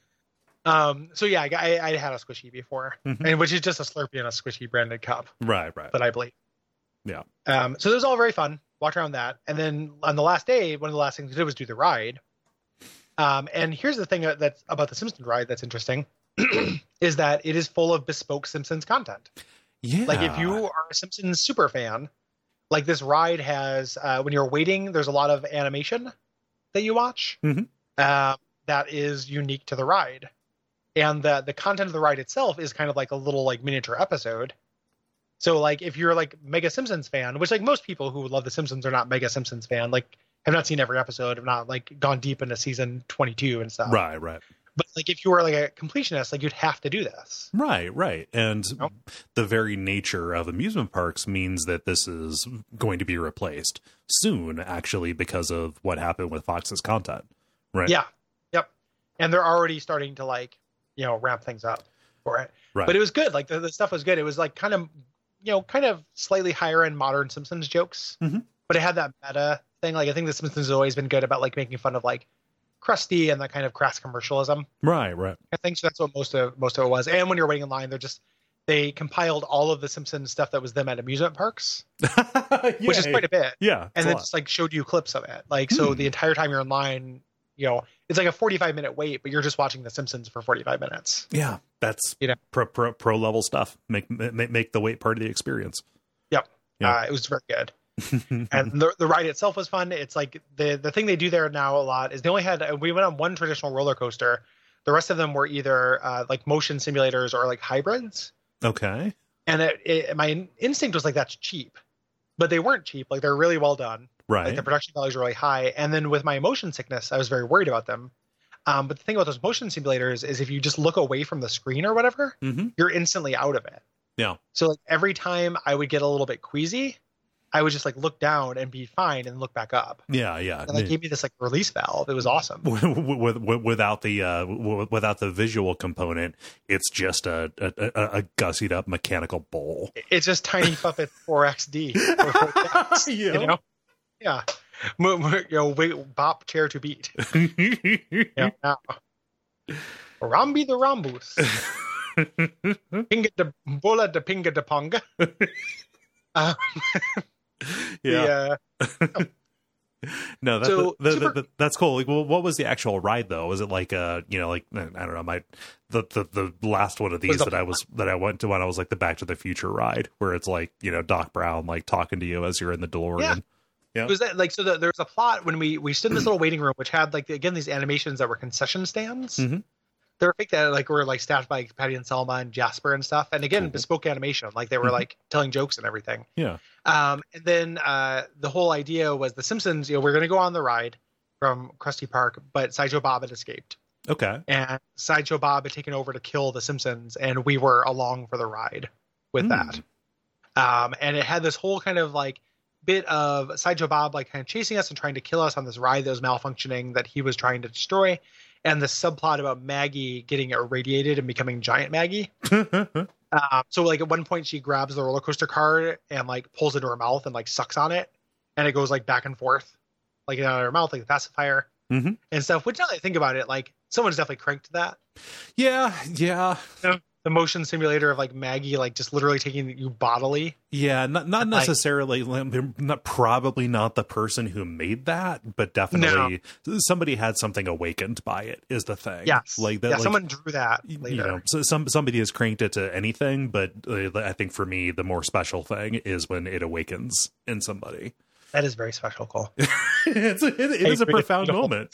A: um. So yeah, I, I had a squishy before,
B: Mhm.
A: and which is just a Slurpee and a squishy branded cup
B: Right. Right.
A: that I believe.
B: Yeah.
A: Um. So it was all very fun. Walked around that, and then on the last day, one of the last things we did was do the ride. Um. And here's the thing that's about the Simpsons ride that's interesting, is that it is full of bespoke Simpsons content.
B: Yeah.
A: Like if you are a Simpsons super fan, like this ride has uh, when you're waiting, there's a lot of animation that you watch
B: Mhm.
A: uh, that is unique to the ride, and the the content of the ride itself is kind of like a little like miniature episode. So like if you're like mega Simpsons fan, which like most people who love the Simpsons are not mega Simpsons fan, like have not seen every episode, have not like gone deep into season twenty-two and stuff.
B: Right. Right.
A: But like if you were like a completionist, like you'd have to do this.
B: Right, right. And
A: Nope.
B: the very nature of amusement parks means that this is going to be replaced soon, actually, because of what happened with Fox's content. Right.
A: Yeah. Yep. And they're already starting to like, you know, ramp things up for it.
B: Right.
A: But it was good. Like the, the stuff was good. It was like kind of, you know, kind of slightly higher end modern Simpsons jokes.
B: Mhm.
A: But it had that meta thing. Like I think the Simpsons has always been good about like making fun of like Krusty and that kind of crass commercialism.
B: Right, right.
A: I think so that's what most of most of it was. And when you're waiting in line, they're just they compiled all of the Simpsons stuff that was them at amusement parks, which is quite a bit.
B: Yeah.
A: And then just like showed you clips of it. Like so
B: Hmm.
A: the entire time you're in line, you know, it's like a forty-five minute wait, but you're just watching The Simpsons for forty-five minutes.
B: yeah, that's
A: You know.
B: pro, pro pro level stuff. Make make make the wait part of the experience.
A: Yep.
B: Yeah.
A: Uh, it was very good. And the the ride itself was fun. It's like the the thing they do there now a lot is they only had we went on one traditional roller coaster. The rest of them were either uh, like motion simulators or like hybrids.
B: Okay.
A: And it, it, my instinct was like that's cheap, but they weren't cheap. Like they're really well done.
B: Right.
A: Like the production values are really high. And then with my motion sickness, I was very worried about them. Um, but the thing about those motion simulators is if you just look away from the screen or whatever,
B: Mm-hmm.
A: you're instantly out of it.
B: Yeah.
A: So like every time I would get a little bit queasy, I would just like look down and be fine and look back up.
B: Yeah, yeah.
A: And it gave me this like release valve. It was awesome.
B: with, with, without the uh, without the visual component, it's just a a, a, a gussied up mechanical bowl.
A: It's just Tiny Puppet four X D. Or four X,
B: yeah.
A: You know? Yeah. You know, wait, bop chair to beat. Yeah. Now. Rambi the Rambus. Pinga de Bola de Pinga de Ponga. Um,
B: yeah.
A: The, uh,
B: no, that,
A: so,
B: the, the,
A: super...
B: the, that's cool. Like, well, what was the actual ride though? Was it like uh, you know, like I don't know, my the the, the last one of these that I was that I went to when I was like the Back to the Future ride, where it's like, you know, Doc Brown like talking to you as you're in the DeLorean.
A: Yeah.
B: Yeah.
A: It was that, like, so the, there was a plot when we we stood in this little waiting room, which had like again these animations that were concession stands.
B: Mm-hmm.
A: They were fake that like were like staffed by Patty and Selma and Jasper and stuff, and again
B: cool.
A: bespoke animation, like they were
B: mm-hmm.
A: like telling jokes and everything.
B: Yeah.
A: Um, and then uh, the whole idea was the Simpsons. You know, we're going to go on the ride from Krusty Park, but Sideshow Bob had escaped.
B: Okay.
A: And Sideshow Bob had taken over to kill the Simpsons, and we were along for the ride with mm. that. Um, and it had this whole kind of like bit of Sideshow Bob like kind of chasing us and trying to kill us on this ride that was malfunctioning that he was trying to destroy. And the subplot about Maggie getting irradiated and becoming giant Maggie. um, so like at one point she grabs the roller coaster card and like pulls it to her mouth and like sucks on it. And it goes like back and forth, like out of her mouth, like the pacifier
B: mm-hmm.
A: and stuff. Which now that I think about it, like someone's definitely cranked that.
B: Yeah. Yeah.
A: You know, the motion simulator of like Maggie, like just literally taking you bodily.
B: Yeah. Not, not necessarily, like, not probably not the person who made that, but definitely no. somebody had something awakened by it is the thing.
A: Yes.
B: Like that.
A: Yeah,
B: like,
A: someone drew that later.
B: You know, so some, somebody has cranked it to anything, but uh, I think for me, the more special thing is when it awakens in somebody.
A: That is very special, Cole.
B: it's a, it, it is a profound moment.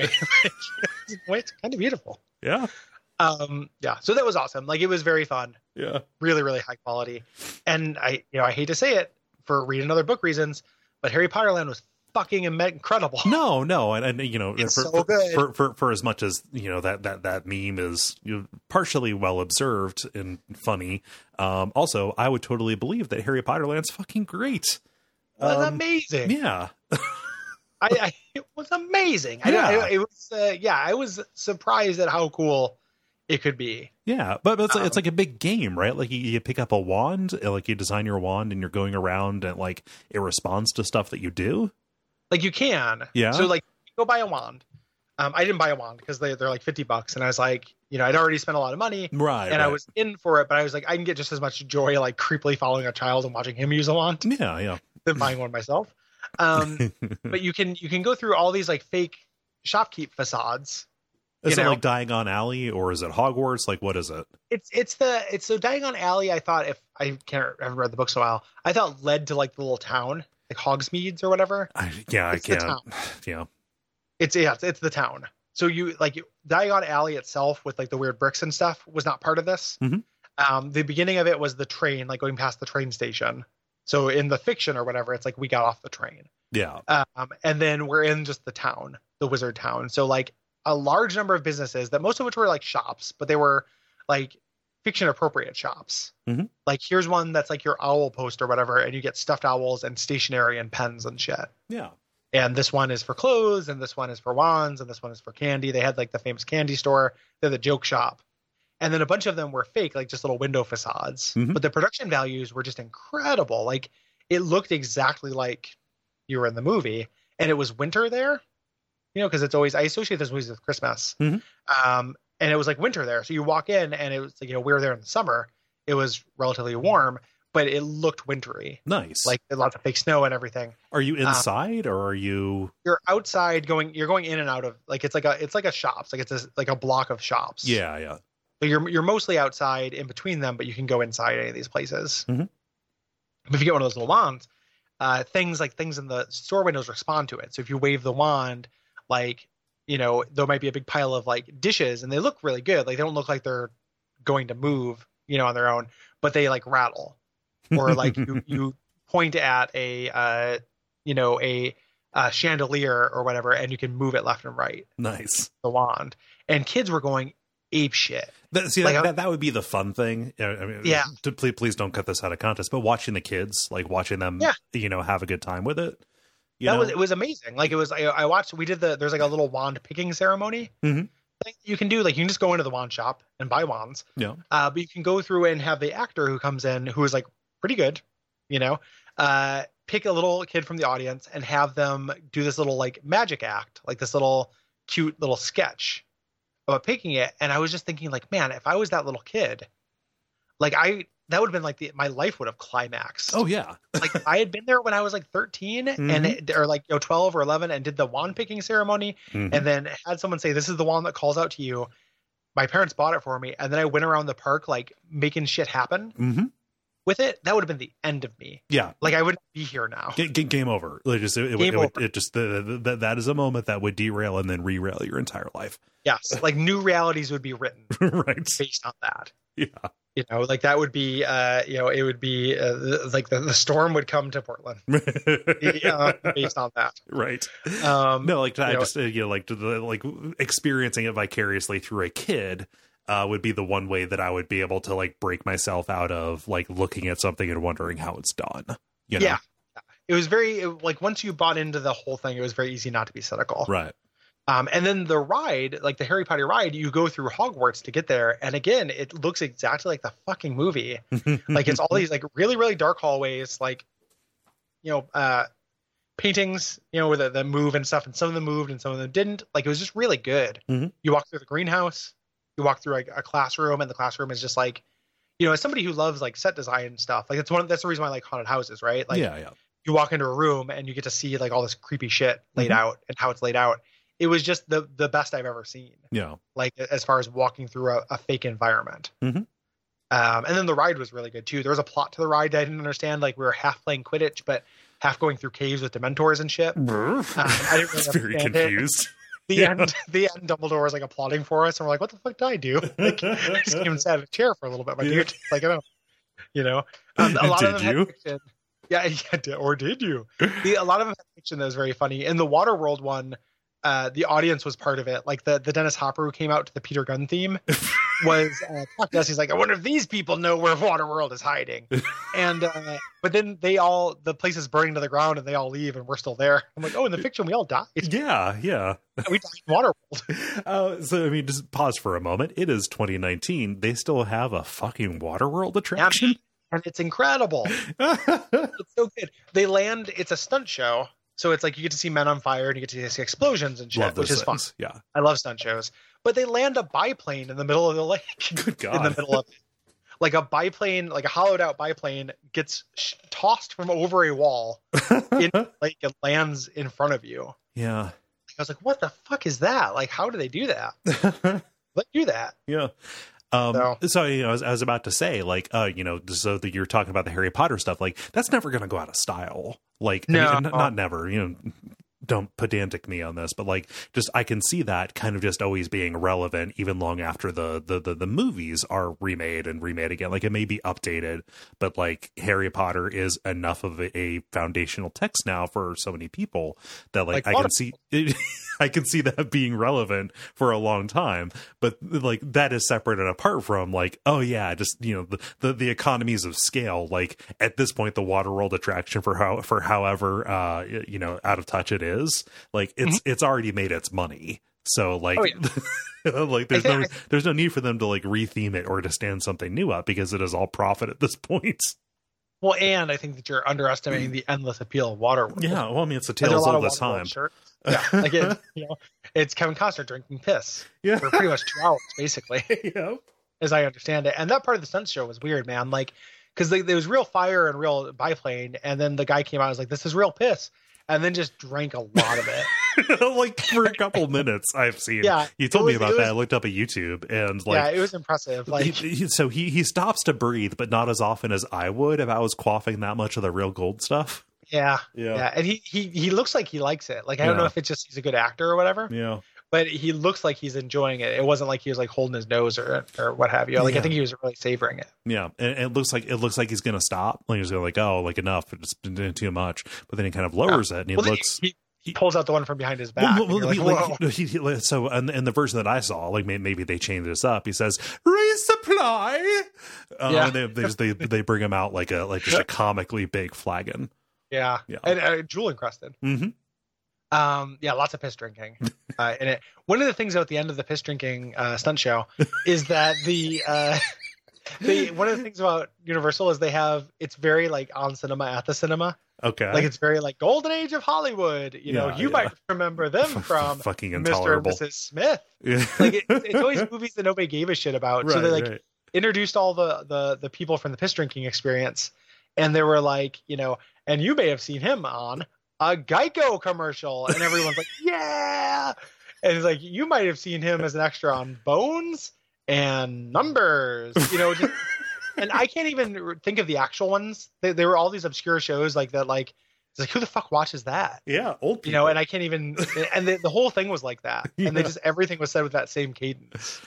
A: It's kind of beautiful.
B: Yeah.
A: Um, yeah. So that was awesome. Like it was very fun.
B: Yeah.
A: Really, really high quality. And I, you know, I hate to say it for read another book reasons, but Harry Potter Land was fucking incredible.
B: No, no. And, and you know,
A: it's
B: for,
A: so good.
B: For, for, for as much as, you know, that, that, that meme is you know, partially well observed and funny. Um, also, I would totally believe that Harry Potter Land's fucking great.
A: It was
B: um,
A: amazing.
B: Yeah.
A: I, I it was amazing. I,
B: yeah.
A: I it was uh, yeah, I was surprised at how cool it could be.
B: Yeah, but, but it's,
A: um,
B: it's like a big game, right? Like you, you pick up a wand, like you design your wand and you're going around and like it responds to stuff that you do.
A: Like you can.
B: Yeah.
A: So like you go buy a wand. Um, I didn't buy a wand because they, they're like fifty bucks. And I was like, you know, I'd already spent a lot of money.
B: Right.
A: And
B: right.
A: I was in for it, but I was like, I can get just as much joy like creepily following a child and watching him use a wand.
B: Yeah, yeah.
A: Than buying one myself. Um, but you can you can go through all these like fake shopkeep facades.
B: Is
A: you
B: it
A: know?
B: like Diagon Alley or is it Hogwarts? Like what is it?
A: It's it's the it's so Diagon Alley. I thought if I can't I haven't read the books in a while. I thought led to like the little town like Hogsmeades or whatever.
B: I, yeah,
A: it's
B: I can't. Yeah,
A: it's yeah it's, it's the town. So you like you, Diagon Alley itself with like the weird bricks and stuff was not part of this.
B: Mm-hmm.
A: Um, the beginning of it was the train, like going past the train station. So in the fiction or whatever, it's like we got off the train.
B: Yeah.
A: Um, and then we're in just the town, the wizard town. So like a large number of businesses that most of which were like shops, but they were like fiction appropriate shops.
B: Mm-hmm.
A: Like here's one that's like your owl post or whatever, and you get stuffed owls and stationery and pens and shit.
B: Yeah.
A: And this one is for clothes, and this one is for wands, and this one is for candy. They had like the famous candy store. They're the joke shop. And then a bunch of them were fake, like just little window facades.
B: Mm-hmm.
A: But the production values were just incredible. Like it looked exactly like you were in the movie, and it was winter there, you know, because it's always, I associate those movies with Christmas.
B: Mm-hmm.
A: Um, and it was like winter there. So you walk in and it was like, you know, we were there in the summer. It was relatively warm, but it looked wintry.
B: Nice.
A: Like lots of fake snow and everything.
B: Are you inside um, or are you?
A: You're outside going, you're going in and out of like, it's like a, it's like a shops. Like it's a, like a block of shops.
B: Yeah. Yeah.
A: So you're, you're mostly outside in between them, but you can go inside any of these places.
B: Mm-hmm.
A: But if you get one of those little wands, uh, things like things in the store windows respond to it. So if you wave the wand, like, you know, there might be a big pile of like dishes and they look really good. Like they don't look like they're going to move, you know, on their own, but they like rattle. Or like you, you point at a, uh, you know, a, a chandelier or whatever, and you can move it left and right.
B: Nice.
A: The wand. And kids were going ape shit.
B: That, see,
A: Like,
B: that,
A: I-
B: that that would be the fun thing. I mean,
A: Yeah.
B: To, please, please don't cut this out of context. But watching the kids, like watching them,
A: Yeah.
B: you know, have a good time with it. You
A: that
B: know?
A: was it was amazing. Like it was. I, I watched. We did the. There's like a little wand picking ceremony.
B: Mhm.
A: Thing you can do. Like you can just go into the wand shop and buy wands.
B: Yeah.
A: Uh, but you can go through and have the actor who comes in, who is like pretty good, you know, uh, pick a little kid from the audience and have them do this little like magic act, like this little cute little sketch about picking it. And I was just thinking, like, man, if I was that little kid, like I that would have been like the my life would have climaxed.
B: Oh yeah.
A: Like I had been there when I was like thirteen
B: Mhm.
A: and it, or like you know twelve or eleven and did the wand picking ceremony
B: Mhm.
A: and then had someone say, this is the wand that calls out to you. My parents bought it for me. And then I went around the park, like making shit happen
B: Mm-hmm.
A: with it. That would have been the end of me.
B: Yeah.
A: Like I wouldn't be here now.
B: G- g- game over. Like just it, it,
A: Game
B: it, would-
A: over.
B: it just the, the, the, that is a moment that would derail and then re-rail your entire life.
A: Yes. Like new realities would be written
B: Right.
A: based on that.
B: Yeah.
A: You know, like that would be, uh, you know, it would be uh, the, like the, the storm would come to Portland uh, based on that.
B: Right.
A: Um,
B: No, like I
A: you know,
B: just uh, you know like to the like experiencing it vicariously through a kid uh, would be the one way that I would be able to like break myself out of like looking at something and wondering how it's done. You know?
A: Yeah. It was very it, like once you bought into the whole thing, it was very easy not to be cynical.
B: Right.
A: Um, and then the ride, like the Harry Potter ride, you go through Hogwarts to get there. And again, it looks exactly like the fucking movie. Like it's all these like really, really dark hallways, like, you know, uh, paintings, you know, where the, the move and stuff. And some of them moved and some of them didn't. Like it was just really good.
B: Mhm.
A: You walk through the greenhouse, you walk through like a classroom, and the classroom is just like, you know, as somebody who loves like set design and stuff, like it's one of, that's the reason why I like haunted houses, right? Like
B: yeah, yeah.
A: you walk into a room and you get to see like all this creepy shit laid
B: Mhm.
A: out and how it's laid out. It was just the the best I've ever seen.
B: Yeah.
A: Like as far as walking through a, a fake environment.
B: Mhm.
A: Um, and then the ride was really good too. There was a plot to the ride that I didn't understand. Like we were half playing Quidditch, but half going through caves with Dementors and shit. Um, I didn't really
B: Very
A: understand it.
B: confused.
A: The
B: Yeah.
A: end, the end. Dumbledore was like applauding for us, and we're like, "What the fuck did I do?" Like, I just came and sat in a chair for a little bit, my
B: Yeah.
A: dude. Like I don't, you know. Um, a lot
B: Did
A: of them
B: you?
A: had fiction. Yeah, yeah, did- or did you? The, a lot of them had fiction that was very funny. In the Waterworld one, uh, the audience was part of it. Like the, the Dennis Hopper who came out to the Peter Gunn theme was uh, talked to us. He's like, I wonder if these people know where Waterworld is hiding. And uh, but then they all the place is burning to the ground and they all leave and we're still there. I'm like, oh, in the fiction we all died.
B: Yeah, yeah.
A: We died in Waterworld.
B: Uh, so I mean, just pause for a moment. It is twenty nineteen. They still have a fucking Waterworld attraction.
A: And it's incredible. It's so good. They land. It's a stunt show, so it's like you get to see men on fire and you get to see explosions and shit,
B: Love those
A: which is fun.
B: things. Yeah.
A: I love stunt shows. But they land a biplane in the middle of the lake.
B: Good God.
A: In the middle of it. Like a biplane, like a hollowed out biplane gets sh- tossed from over a wall in the lake and lands in front of you.
B: Yeah.
A: I was like, what the fuck is that? Like, how do they do that? Let's do that.
B: Yeah. Um,
A: So-
B: so, you know, I was, I was about to say, like, uh, you know, so that you're talking about the Harry Potter stuff, like, that's never going to go out of style. Like, I
A: No.
B: mean, n- not never, you know, don't pedantic me on this, but like, just, I can see that kind of just always being relevant even long after the, the, the, the movies are remade and remade again. Like, it may be updated, but like, Harry Potter is enough of a, a foundational text now for so many people that like,
A: Like
B: I
A: Water-
B: can see it, I can see that being relevant for a long time, but like that is separate and apart from like, oh yeah, just, you know, the, the, the economies of scale. Like at this point, the Waterworld attraction for how, for however, uh, you know, out of touch it is, like it's,
A: Mm-hmm.
B: it's already made its money. So like,
A: Oh,
B: like there's
A: I
B: no,
A: think-
B: there's no need for them to like retheme it or to stand something new up because it is all profit at this point.
A: Well, and I think that you're underestimating the endless appeal of Waterworld.
B: Yeah. Well, I mean, it's a
A: Like, there are
B: tale as
A: lot
B: old
A: of
B: as
A: Waterworld
B: time.
A: shirts. Yeah, like it, you know, it's Kevin Costner drinking piss
B: Yeah.
A: for pretty much two hours, basically,
B: Yeah.
A: as I understand it. And that part of the stunt show was weird, man. Like, because there was real fire and real biplane, and then the guy came out and was like, "This is real piss," and then just drank a lot of it.
B: Like for a couple minutes I've seen.
A: Yeah,
B: You told
A: it
B: me
A: was-
B: about
A: it
B: that.
A: was-
B: I looked up at YouTube and
A: yeah,
B: like
A: it was impressive. Like,
B: he, he- so he he stops to breathe, but not as often as I would if I was quaffing that much of the real gold stuff.
A: yeah,
B: Yeah.
A: yeah, and he he he looks like he likes it. Like, I don't
B: Yeah.
A: know if it's just he's a good actor or whatever,
B: Yeah.
A: but he looks like he's enjoying it. It wasn't like he was like holding his nose or or what have you. Like,
B: Yeah.
A: I think he was really savoring it.
B: Yeah. And, and it looks like it looks like he's gonna stop. Like he's gonna like, oh, like enough. It's been doing too much. But then he kind of lowers it and he
A: Well, then
B: looks
A: he, he pulls out the one from behind his back.
B: Well, well,
A: like,
B: he, like, he, he, so in, in the version that I saw, like maybe they changed this up. He says resupply. Um,
A: yeah.
B: and they, they just they they bring him out like a like just a comically big flagon.
A: Yeah,
B: yeah,
A: and uh, jewel encrusted.
B: Mm-hmm.
A: Um, yeah, lots of piss drinking. uh, and it, one of the things at the end of the piss drinking uh, stunt show is that the uh, the one of the things about Universal is they have it's very like on cinema at the cinema.
B: Okay.
A: Like it's very like golden age of Hollywood. You know,
B: Yeah,
A: you
B: yeah.
A: might remember them from
B: fucking
A: Mister and
B: intolerable.
A: Missus Smith.
B: Yeah.
A: Like it, it's always movies that nobody gave a shit about.
B: Right,
A: so they like
B: right.
A: introduced all the, the the people from the piss drinking experience, and they were like, you know, and you may have seen him on a Geico commercial, and everyone's like, yeah. And it's like you might have seen him as an extra on Bones and Numbers, you know. Just, and I can't even think of the actual ones. They, they were all these obscure shows like that. Like it's like who the fuck watches that?
B: Yeah, old people.
A: You know, and I can't even. And the, the whole thing was like that,
B: Yeah.
A: and they just everything was said with that same cadence.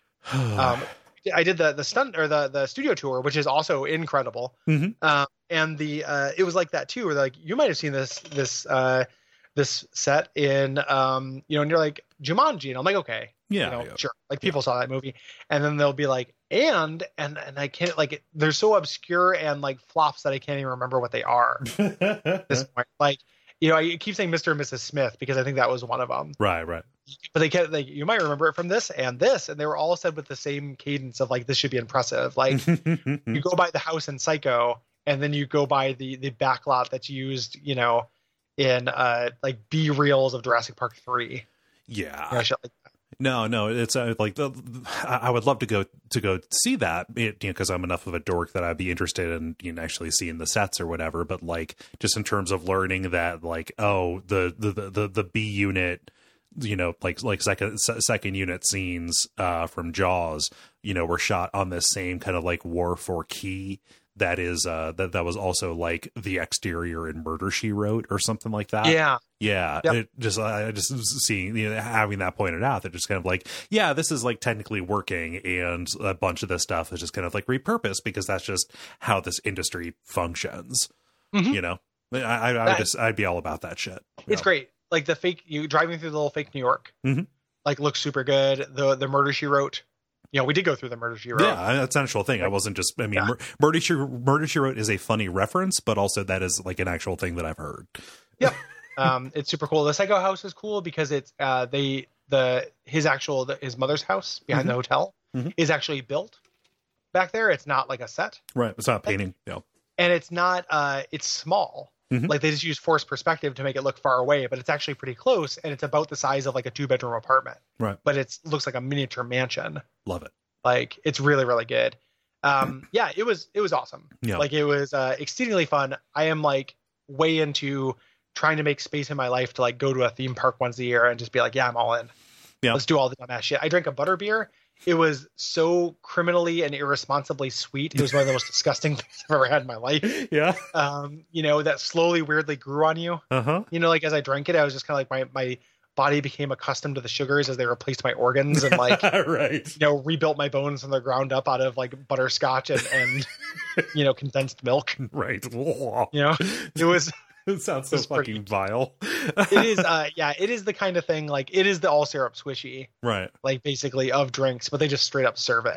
A: um, I did the the stunt or the the studio tour, which is also incredible.
B: Mm-hmm.
A: Um, and the uh, it was like that too. Where like you might have seen this this uh, this set in um, you know, and you're like Jumanji, and I'm like, okay,
B: Yeah,
A: you know,
B: yeah.
A: sure. Like people saw that movie, and then they'll be like, and and and I can't like they're so obscure and like flops that I can't even remember what they are at this point. Like you know, I keep saying Mister and Missus Smith because I think that was one of them.
B: Right, right.
A: But they kept like you might remember it from this and this, and they were all said with the same cadence of like this should be impressive. Like you go by the house in Psycho, and then you go by the the backlot that's used, you know, in uh like B reels of Jurassic Park three.
B: Yeah.
A: You know, shit like that.
B: No, no, it's uh, like the, I I would love to go to go see that, it, you know, because I'm enough of a dork that I'd be interested in, you know, actually seeing the sets or whatever. But like, just in terms of learning that, like, oh, the the the the, the B unit, you know, like like second second unit scenes uh, from Jaws, you know, were shot on this same kind of like wharf or quay that is uh, that that was also like the exterior in Murder She Wrote or something like that.
A: Yeah.
B: Yeah,
A: Yep.
B: it just I just seeing, you know, having that pointed out, that just kind of like, yeah, this is like technically working, and a bunch of this stuff is just kind of like repurposed because that's just how this industry functions.
A: Mhm.
B: You know, I, I, I would just I'd be all about that shit.
A: It's
B: Yeah.
A: great. Like the fake you driving through the little fake New York,
B: Mhm.
A: like looks super good. The the Murder She Wrote. You know, we did go through the Murder She Wrote.
B: Yeah, that's an actual thing. I wasn't just. I mean,
A: Yeah.
B: Mur- Murder She Murder She Wrote is a funny reference, but also that is like an actual thing that I've heard.
A: Yep. um, it's super cool. The Psycho house is cool because it's uh they the his actual the, his mother's house behind
B: Mhm.
A: the hotel
B: Mhm.
A: is actually built back there. It's not like a set,
B: Right, it's not painting. No.
A: and it's not uh it's small.
B: Mhm.
A: Like they just use forced perspective to make it look far away, but it's actually pretty close, and it's about the size of like a two bedroom apartment.
B: Right.
A: But it's looks like a miniature mansion.
B: Love it.
A: Like it's really really good. Um, yeah, it was it was awesome.
B: Yeah.
A: Like it was uh, exceedingly fun. I am like way into trying to make space in my life to like go to a theme park once a year and just be like, yeah, I'm all in.
B: Yeah.
A: Let's do all the dumbass shit. I drank a butter beer. It was so criminally and irresponsibly sweet. It was one of the most disgusting things I've ever had in my life.
B: Yeah.
A: Um, you know, that slowly, weirdly grew on you.
B: Uh huh.
A: You know, like as I drank it, I was just kind of like my my body became accustomed to the sugars as they replaced my organs and like
B: Right.
A: you know rebuilt my bones from the ground up out of like butterscotch and, and you know condensed milk.
B: Right.
A: You know, it was
B: It sounds so
A: It's pretty-
B: fucking vile.
A: it is uh yeah it is the kind of thing like it is the all syrup swishy
B: Right.
A: like basically of drinks, but they just straight up serve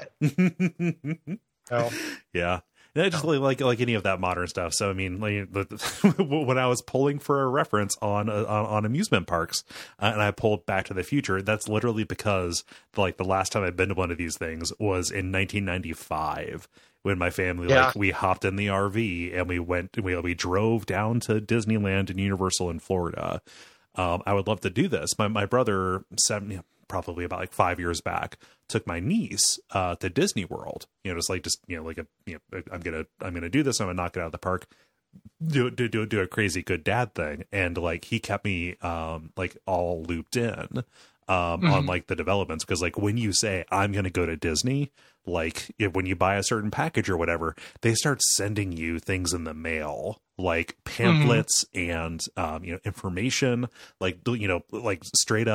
A: it. So
B: Yeah. And I just really like like any of that modern stuff. So I mean, like, the, when I was pulling for a reference on uh, on, on amusement parks, uh, and I pulled Back to the Future, that's literally because like the last time I'd been to one of these things was in nineteen ninety-five, when my family
A: Yeah.
B: like we hopped in the R V and we went we we drove down to Disneyland and Universal in Florida. Um, I would love to do this. My my brother, seven, probably about like five years back, took my niece uh, to Disney World. You know, just like just you know, like a you know, I'm gonna I'm gonna do this. I'm gonna knock it out of the park. Do do do do a crazy good dad thing, and like he kept me um like all looped in um on
A: Mhm.
B: like the developments, because like when you say I'm gonna go to Disney, like if, when you buy a certain package or whatever, they start sending you things in the mail, like pamphlets and um you know information, like you know like straight up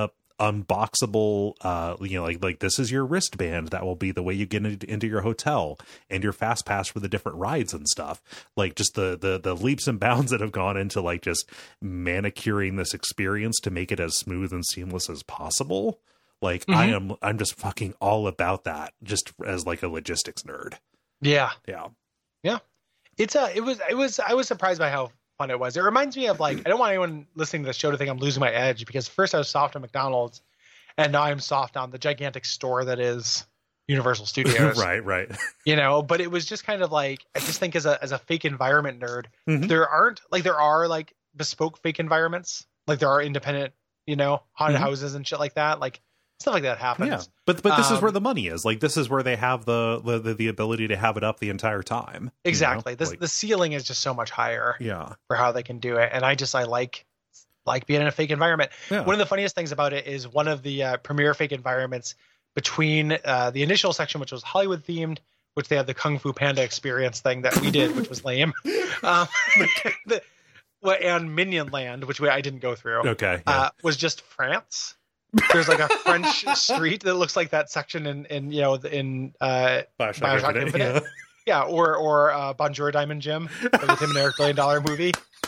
B: unboxable, uh, you know, like like this is your wristband that will be the way you get into, into your hotel, and your fast pass for the different rides and stuff. Like just the the the leaps and bounds that have gone into like just manicuring this experience to make it as smooth and seamless as possible. Like mm-hmm. I am, I'm just fucking all about that, just as like a logistics nerd.
A: Yeah,
B: yeah,
A: yeah. It's a, it was, it was. I was surprised by how fun it was. It reminds me of like, I don't want anyone listening to the show to think I'm losing my edge, because first I was soft on McDonald's, and now I'm soft on the gigantic store that is Universal Studios.
B: right, right.
A: You know, but it was just kind of like, I just think as a as a fake environment nerd,
B: mm-hmm.
A: there aren't like there are like bespoke fake environments, like there are independent, you know, haunted mm-hmm. houses and shit like that. Like stuff like that happens.
B: Yeah, but but this um, is where the money is. Like this is where they have the the, the ability to have it up the entire time.
A: Exactly.
B: You know?
A: This
B: like,
A: the ceiling is just so much higher.
B: Yeah.
A: For how they can do it, and I just I like like being in a fake environment.
B: Yeah.
A: One of the funniest things about it is one of the uh, premier fake environments between uh, the initial section, which was Hollywood themed, which they had the Kung Fu Panda experience thing that we did, which was lame. Um, the, well, and Minion Land, which we, I didn't go through.
B: Okay. Yeah.
A: Uh, was just France. There's like a French street that looks like that section in, in you know, in uh,
B: Bioshock,
A: Bioshock
B: Infinite.
A: Infinite. Yeah. yeah, or or uh, Bonjour Diamond Jim, the Tim and Eric Billion Dollar movie.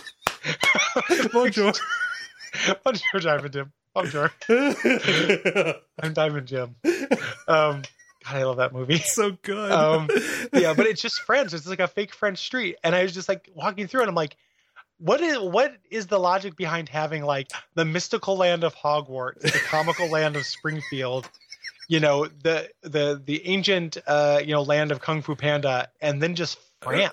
B: Bonjour.
A: Bonjour Diamond Jim. Bonjour. I'm Diamond Jim. Um, God, I love that movie.
B: It's so good.
A: Um, yeah, but it's just French. It's like a fake French street, and I was just like walking through, and I'm like, What is what is the logic behind having like the mystical land of Hogwarts, the comical land of Springfield, you know, the the the ancient uh, you know land of Kung Fu Panda, and then just France,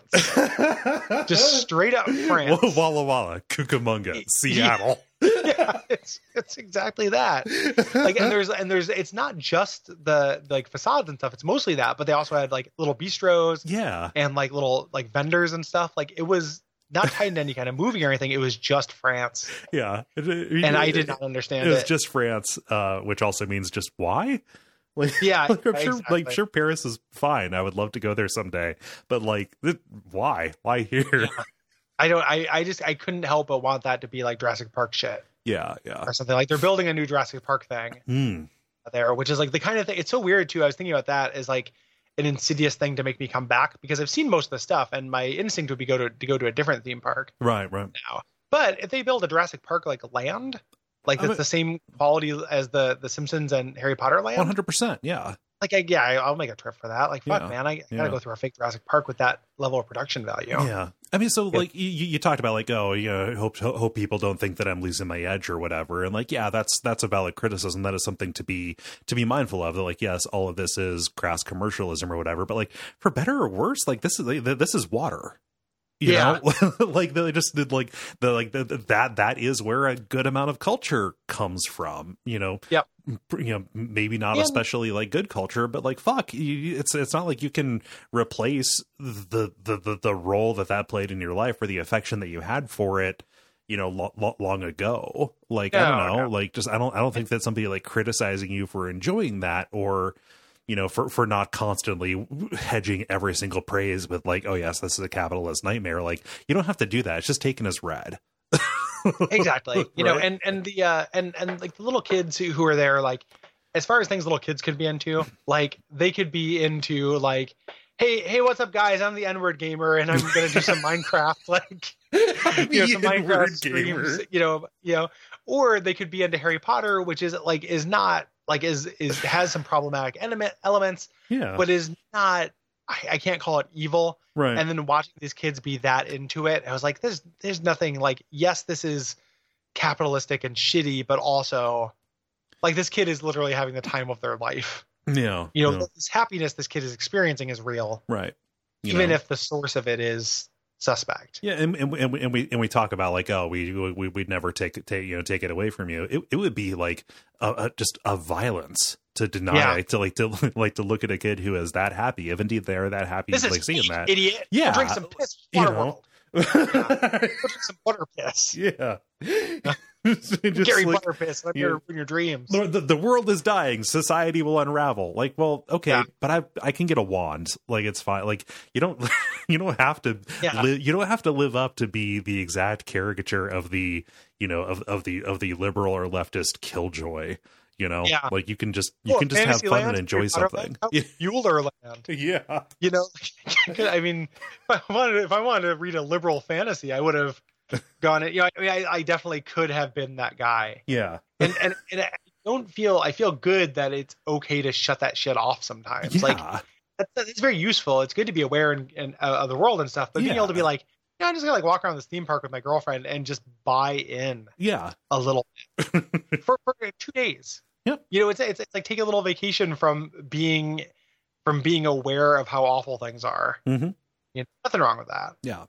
A: just straight up France.
B: Walla Walla, Cucamonga, Seattle.
A: Yeah, it's it's exactly that. Like, and there's and there's it's not just the like facades and stuff. It's mostly that, but they also had like little bistros,
B: yeah,
A: and like little like vendors and stuff. Like it was not tied into any kind of movie or anything. It was just France.
B: Yeah.
A: And I did not understand it.
B: It
A: It
B: was just France, uh, which also means just why? Like,
A: yeah.
B: like, I'm sure,
A: exactly.
B: like, sure, Paris is fine. I would love to go there someday. But, like, th- why? Why here?
A: Yeah. I don't, I, I just, I couldn't help but want that to be like Jurassic Park shit.
B: Yeah, yeah.
A: Or something. Like they're building a new Jurassic Park thing
B: mm.
A: there, which is like the kind of thing. It's so weird, too. I was thinking about that as like an insidious thing to make me come back, because I've seen most of the stuff and my instinct would be go to, to go to a different theme park.
B: Right, right.
A: Now. But if they build a Jurassic Park like land, like that's I mean, the same quality as the, the Simpsons and Harry Potter land.
B: one hundred percent, yeah.
A: Like, I, yeah, I'll make a trip for that. Like, fuck,
B: yeah,
A: man, I, I
B: yeah.
A: gotta go through a fake Jurassic Park with that level of production value.
B: Yeah. I mean, so,
A: yeah.
B: like, you, you talked about, like, oh, you know, hope hope people don't think that I'm losing my edge or whatever. And, like, yeah, that's that's a valid criticism. That is something to be to be mindful of. That, like, yes, all of this is crass commercialism or whatever. But, like, for better or worse, like, this is like, this is water. You
A: yeah.
B: know, like they just did like the like the, that that is where a good amount of culture comes from, you know.
A: Yep.
B: You know, maybe not
A: yeah.
B: especially like good culture, but like fuck, you, it's it's not like you can replace the, the the the role that that played in your life or the affection that you had for it, you know, lo- lo- long ago. Like no, I don't know, no. like just I don't I don't think that somebody like criticizing you for enjoying that or, you know, for, for not constantly hedging every single praise with like, oh yes, this is a capitalist nightmare. Like you don't have to do that. It's just taken as read.
A: Exactly. You
B: right?
A: know, and, and the, uh, and, and like the little kids who, who are there, like, as far as things little kids could be into, like they could be into like, Hey, Hey, what's up guys? I'm the N-word gamer and I'm going to do some Minecraft, like, you know, some Minecraft streams, you know, you know, or they could be into Harry Potter, which is like, is not, like is is has some problematic element elements,
B: yeah,
A: but is not. I, I can't call it evil,
B: right?
A: And then watching these kids be that into it, I was like, "There's there's nothing like. Yes, this is capitalistic and shitty, but also, like this kid is literally having the time of their life.
B: Yeah,
A: you know,
B: yeah.
A: this happiness this kid is experiencing is real,
B: right? You
A: Even
B: know.
A: if the source of it is suspect.
B: Yeah, and and, and, we, and we and we talk about like, oh, we we we'd never take take you know take it away from you. It it would be like a, a, just a violence to deny
A: yeah.
B: to like to like to look at a kid who is that happy, if indeed they're that happy,
A: this
B: like
A: is
B: seeing that
A: idiot.
B: Yeah,
A: Go drink some piss.
B: You
A: Water
B: know.
A: World. Yeah. Go drink some butter piss.
B: Yeah.
A: Just Gary
B: like,
A: Butterpiss in your, in your dreams.
B: The, the, the world is dying. Society will unravel. Like, well, okay,
A: yeah.
B: but I I can get a wand. Like, it's fine. Like, you don't you don't have to
A: yeah.
B: li- you don't have to live up to be the exact caricature of the you know of, of the of the liberal or leftist killjoy. You You know,
A: Yeah.
B: like you can just you
A: Well,
B: can just have fun
A: Fantasyland,
B: and enjoy
A: Harry Potter
B: something.
A: Land, Bueller Land.
B: Yeah,
A: You know, I mean, if I wanted, if I wanted to read a liberal fantasy, I would have gone. You know, I, mean, I, I definitely could have been that guy.
B: yeah,
A: And and and I don't feel. I feel good that it's okay to shut that shit off sometimes.
B: yeah.
A: Like that's, it's very useful. It's good to be aware and, and uh, of the world and stuff. But being
B: Yeah.
A: able to be like, yeah, I'm just gonna like walk around this theme park with my girlfriend and just buy in
B: yeah.
A: a little bit for, for two days.
B: Yep.
A: You know, it's, it's it's like taking a little vacation from being from being aware of how awful things are.
B: Mm-hmm.
A: You know, nothing wrong with that.
B: Yeah.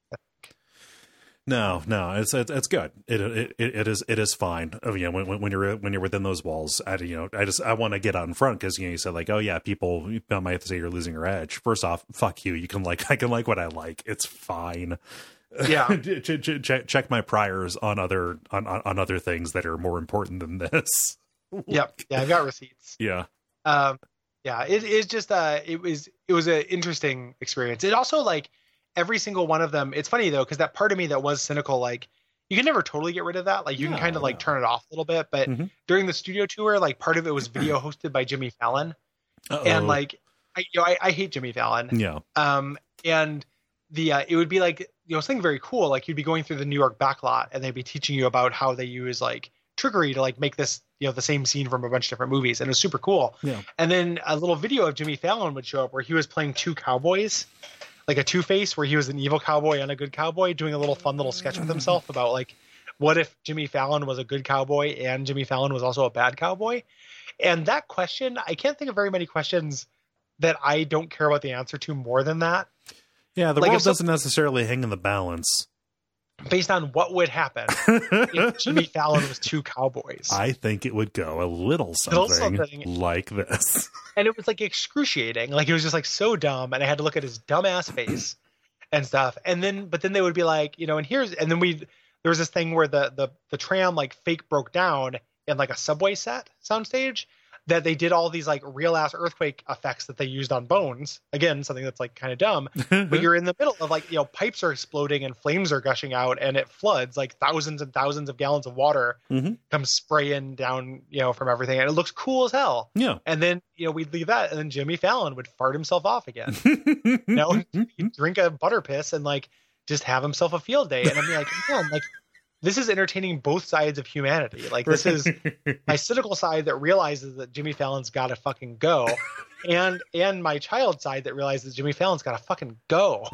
B: No, no, it's it's, it's good. It, it it is it is fine. Oh, you know, when when you're when you're within those walls, I you know, I just I want to get out in front because you know you said like, oh yeah, people might say you're losing your edge. First off, fuck you. You can like I can like what I like. It's fine.
A: Yeah.
B: check, check, check my priors on other on, on other things that are more important than this.
A: Yep. Yeah, I've got receipts.
B: Yeah.
A: Um. Yeah. It is just uh. It was it was an interesting experience. It also like. Every single one of them. It's funny though, because that part of me that was cynical, like you can never totally get rid of that. Like you
B: No,
A: can kind of like
B: no.
A: turn it off a little bit. But
B: Mhm.
A: during the studio tour, like part of it was video hosted by Jimmy Fallon,
B: Uh-oh.
A: and like I, you know, I, I hate Jimmy Fallon.
B: yeah.
A: Um, and the uh, it would be like you know something very cool. Like you'd be going through the New York backlot, and they'd be teaching you about how they use like trickery to like make this you know the same scene from a bunch of different movies, and it was super cool.
B: Yeah.
A: And then a little video of Jimmy Fallon would show up where he was playing two cowboys. Like a Two-Face where he was an evil cowboy and a good cowboy, doing a little fun little sketch with himself about like, what if Jimmy Fallon was a good cowboy and Jimmy Fallon was also a bad cowboy? And that question, I can't think of very many questions that I don't care about the answer to more than that.
B: Yeah, the
A: Like,
B: world
A: if some-
B: doesn't necessarily hang in the balance.
A: Based on what would happen if Jimmy Fallon was two cowboys.
B: I think it would go a little
A: Little
B: something,
A: something.
B: like this.
A: And it was like excruciating. Like it was just like so dumb. And I had to look at his dumbass face and stuff. And then, but then they would be like, you know, and here's, and then we, there was this thing where the, the, the tram like fake broke down in like a subway set soundstage that they did all these like real ass earthquake effects that they used on Bones. Again, something that's like kind of dumb, but you're in the middle of like, you know, pipes are exploding and flames are gushing out and it floods like thousands and thousands of gallons of water
B: Mhm.
A: come spraying down, you know, from everything. And it looks cool as hell.
B: Yeah.
A: And then, you know, we'd leave that and then Jimmy Fallon would fart himself off again. You know, he'd drink a butter piss and like just have himself a field day. And I'm like, man, like this is entertaining both sides of humanity. Like this is my cynical side that realizes that Jimmy Fallon's got to fucking go, and and my child side that realizes Jimmy Fallon's got to fucking go.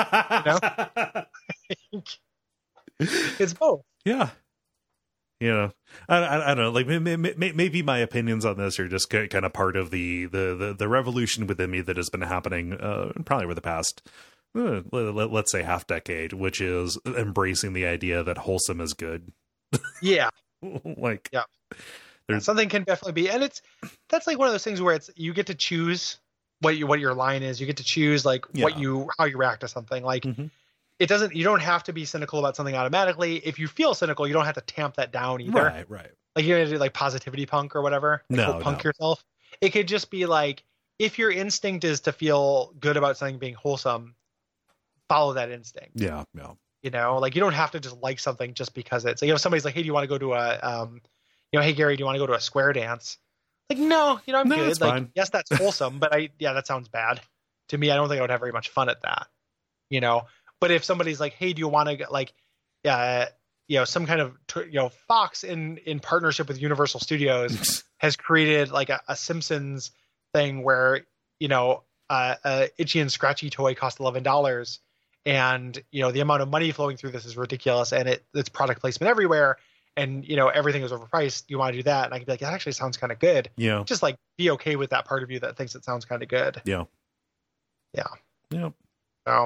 A: It's both.
B: Yeah. You know, I, I, I don't know. Like may, may, maybe my opinions on this are just kind of part of the, the, the, the revolution within me that has been happening uh, probably over the past, uh, let, let's say, half decade, which is embracing the idea that wholesome is good.
A: Yeah.
B: Like,
A: Yeah.
B: There's-
A: Something can definitely be, and it's that's like one of those things where it's you get to choose what you what your line is. You get to choose like what
B: Yeah.
A: you how you react to something. Like
B: Mhm.
A: it doesn't. You don't have to be cynical about something automatically. If you feel cynical, you don't have to tamp that down either.
B: right, right.
A: Like you're gonna do like positivity punk or whatever. Like,
B: No,
A: quote, punk
B: no.
A: yourself. It could just be like if your instinct is to feel good about something being wholesome, follow that instinct.
B: Yeah, yeah.
A: You know, like you don't have to just like something just because it's like, you know, somebody's like, hey, do you want to go to a, um, you know, hey Gary, do you want to go to a square dance? Like, no, you know, I'm
B: No,
A: good.
B: it's
A: Like,
B: fine.
A: yes, that's wholesome, but I, yeah, that sounds bad to me. I don't think I would have very much fun at that, you know. But if somebody's like, hey, do you want to get like, uh, you know, some kind of, t- you know, Fox in in partnership with Universal Studios has created like a, a Simpsons thing where, you know, uh, a itchy and scratchy toy cost eleven dollars. And, you know, the amount of money flowing through this is ridiculous, and it it's product placement everywhere, and, you know, everything is overpriced. You want to do that? And I can be like, that actually sounds kind of good.
B: Yeah,
A: Just like be okay with that part of you that thinks it sounds kind of good.
B: yeah.
A: Yeah.
B: Yeah.
A: So,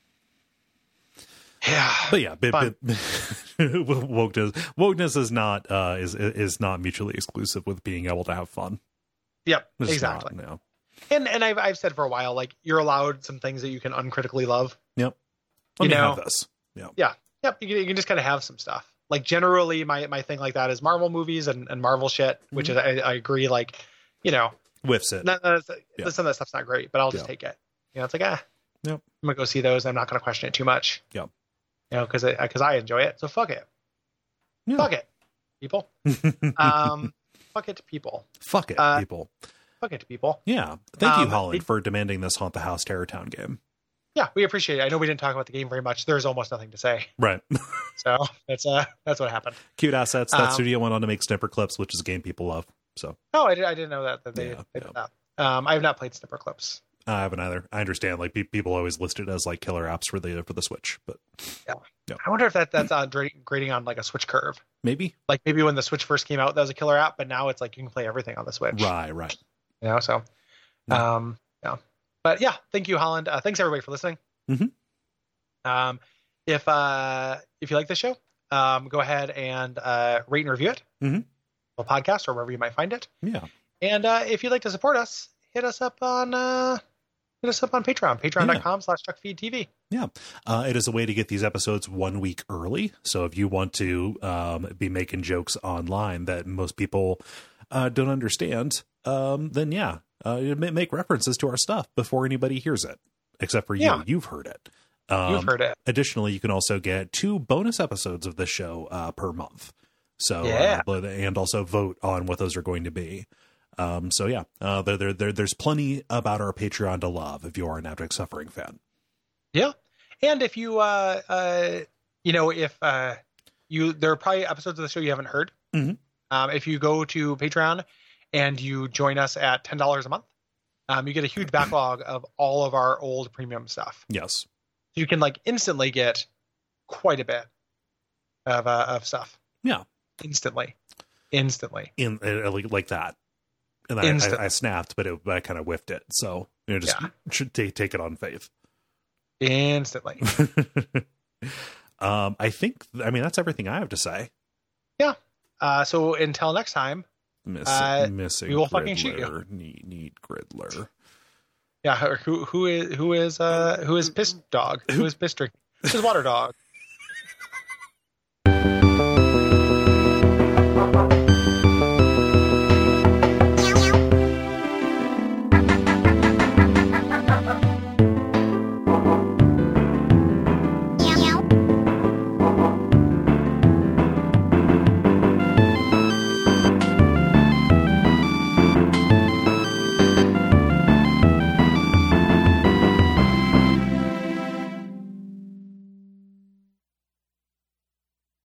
A: yeah.
B: But yeah, but,
A: Fun.
B: but wokeness wokeness is not uh is is not mutually exclusive with being able to have fun.
A: Yep.
B: It's
A: Exactly.
B: Not, no.
A: And and I've I've said for a while, like you're allowed some things that you can uncritically love.
B: Yep.
A: You
B: Let me
A: know?
B: have this. Yeah.
A: Yeah. Yep. You can, you can just kind of have some stuff. Like generally, my my thing like that is Marvel movies and, and Marvel shit, which is I, I agree. Like, you know,
B: Whiffs it.
A: not, not,
B: Yeah.
A: some of that stuff's not great, but I'll just
B: Yeah.
A: take it. You know, it's like ah,
B: Yep.
A: I'm gonna go see those. I'm not gonna question it too much.
B: Yep.
A: You know, because because I enjoy it. So fuck it.
B: Yeah.
A: Fuck it, people. um, fuck it, people.
B: Fuck it,
A: Uh,
B: people.
A: Fuck it, people.
B: Yeah. Thank you,
A: Um,
B: Holland,
A: it-
B: for demanding this Haunt the House Terrortown game.
A: Yeah, we appreciate it. I know we didn't talk about the game very much. There's almost nothing to say.
B: Right.
A: So that's uh that's what happened.
B: Cute assets. That
A: Um,
B: studio went on to make Snipper Clips, which is a game people love. So
A: Oh, I, did, I didn't know that, that they,
B: Yeah,
A: they
B: yeah.
A: did that. Um, I have not played Snipper Clips.
B: I haven't either. I understand. Like pe- people always list it as like killer apps for the for the Switch, but
A: I wonder if that that's on grading, grading on like a Switch curve.
B: maybe.
A: Like maybe when the Switch first came out, that was a killer app, but now it's like you can play everything on the Switch.
B: Right. Right.
A: You know, so
B: Yeah.
A: um, yeah. But yeah, thank you, Holland. Uh, thanks everybody for listening.
B: Mhm.
A: Um, if uh if you like this show, um, go ahead and uh rate and review it.
B: Mhm.
A: A podcast or wherever you might find it.
B: Yeah.
A: And uh, if you'd like to support us, hit us up on uh, hit us up on Patreon, patreon.com slash truckfeedtv.
B: Yeah. Uh, it is a way to get these episodes one week early. So if you want to um, be making jokes online that most people uh, don't understand, um, then yeah, uh, you ma- make references to our stuff before anybody hears it, except for you.
A: Yeah.
B: You've heard it. Um,
A: You've heard it.
B: Additionally, you can also get two bonus episodes of this show uh, per month. So,
A: Yeah.
B: uh, but- and also vote on what those are going to be. Um, so yeah, uh, there, there, there, there's plenty about our Patreon to love if you are an Abject Suffering fan.
A: Yeah. And if you, uh, uh, you know, if uh, you, there are probably episodes of the show you haven't heard.
B: Mhm.
A: Um, if you go to Patreon and you join us at ten dollars a month, um, you get a huge backlog of all of our old premium stuff.
B: Yes.
A: You can like instantly get quite a bit of, uh, of stuff.
B: Yeah.
A: Instantly. Instantly.
B: In uh, like, like that. And I,
A: Instant.
B: I, I snapped, but it, I kind of whiffed it. So, you know, just
A: Yeah.
B: should take, take it on faith.
A: Instantly.
B: um, I think, I mean, that's everything I have to say.
A: Uh, so until next time,
B: Miss,
A: Uh,
B: missing
A: we will fucking shoot you.
B: Griddler. Need, need Griddler.
A: yeah, who who is who is uh who is piss dog? Who is piss drink? Who is water dog?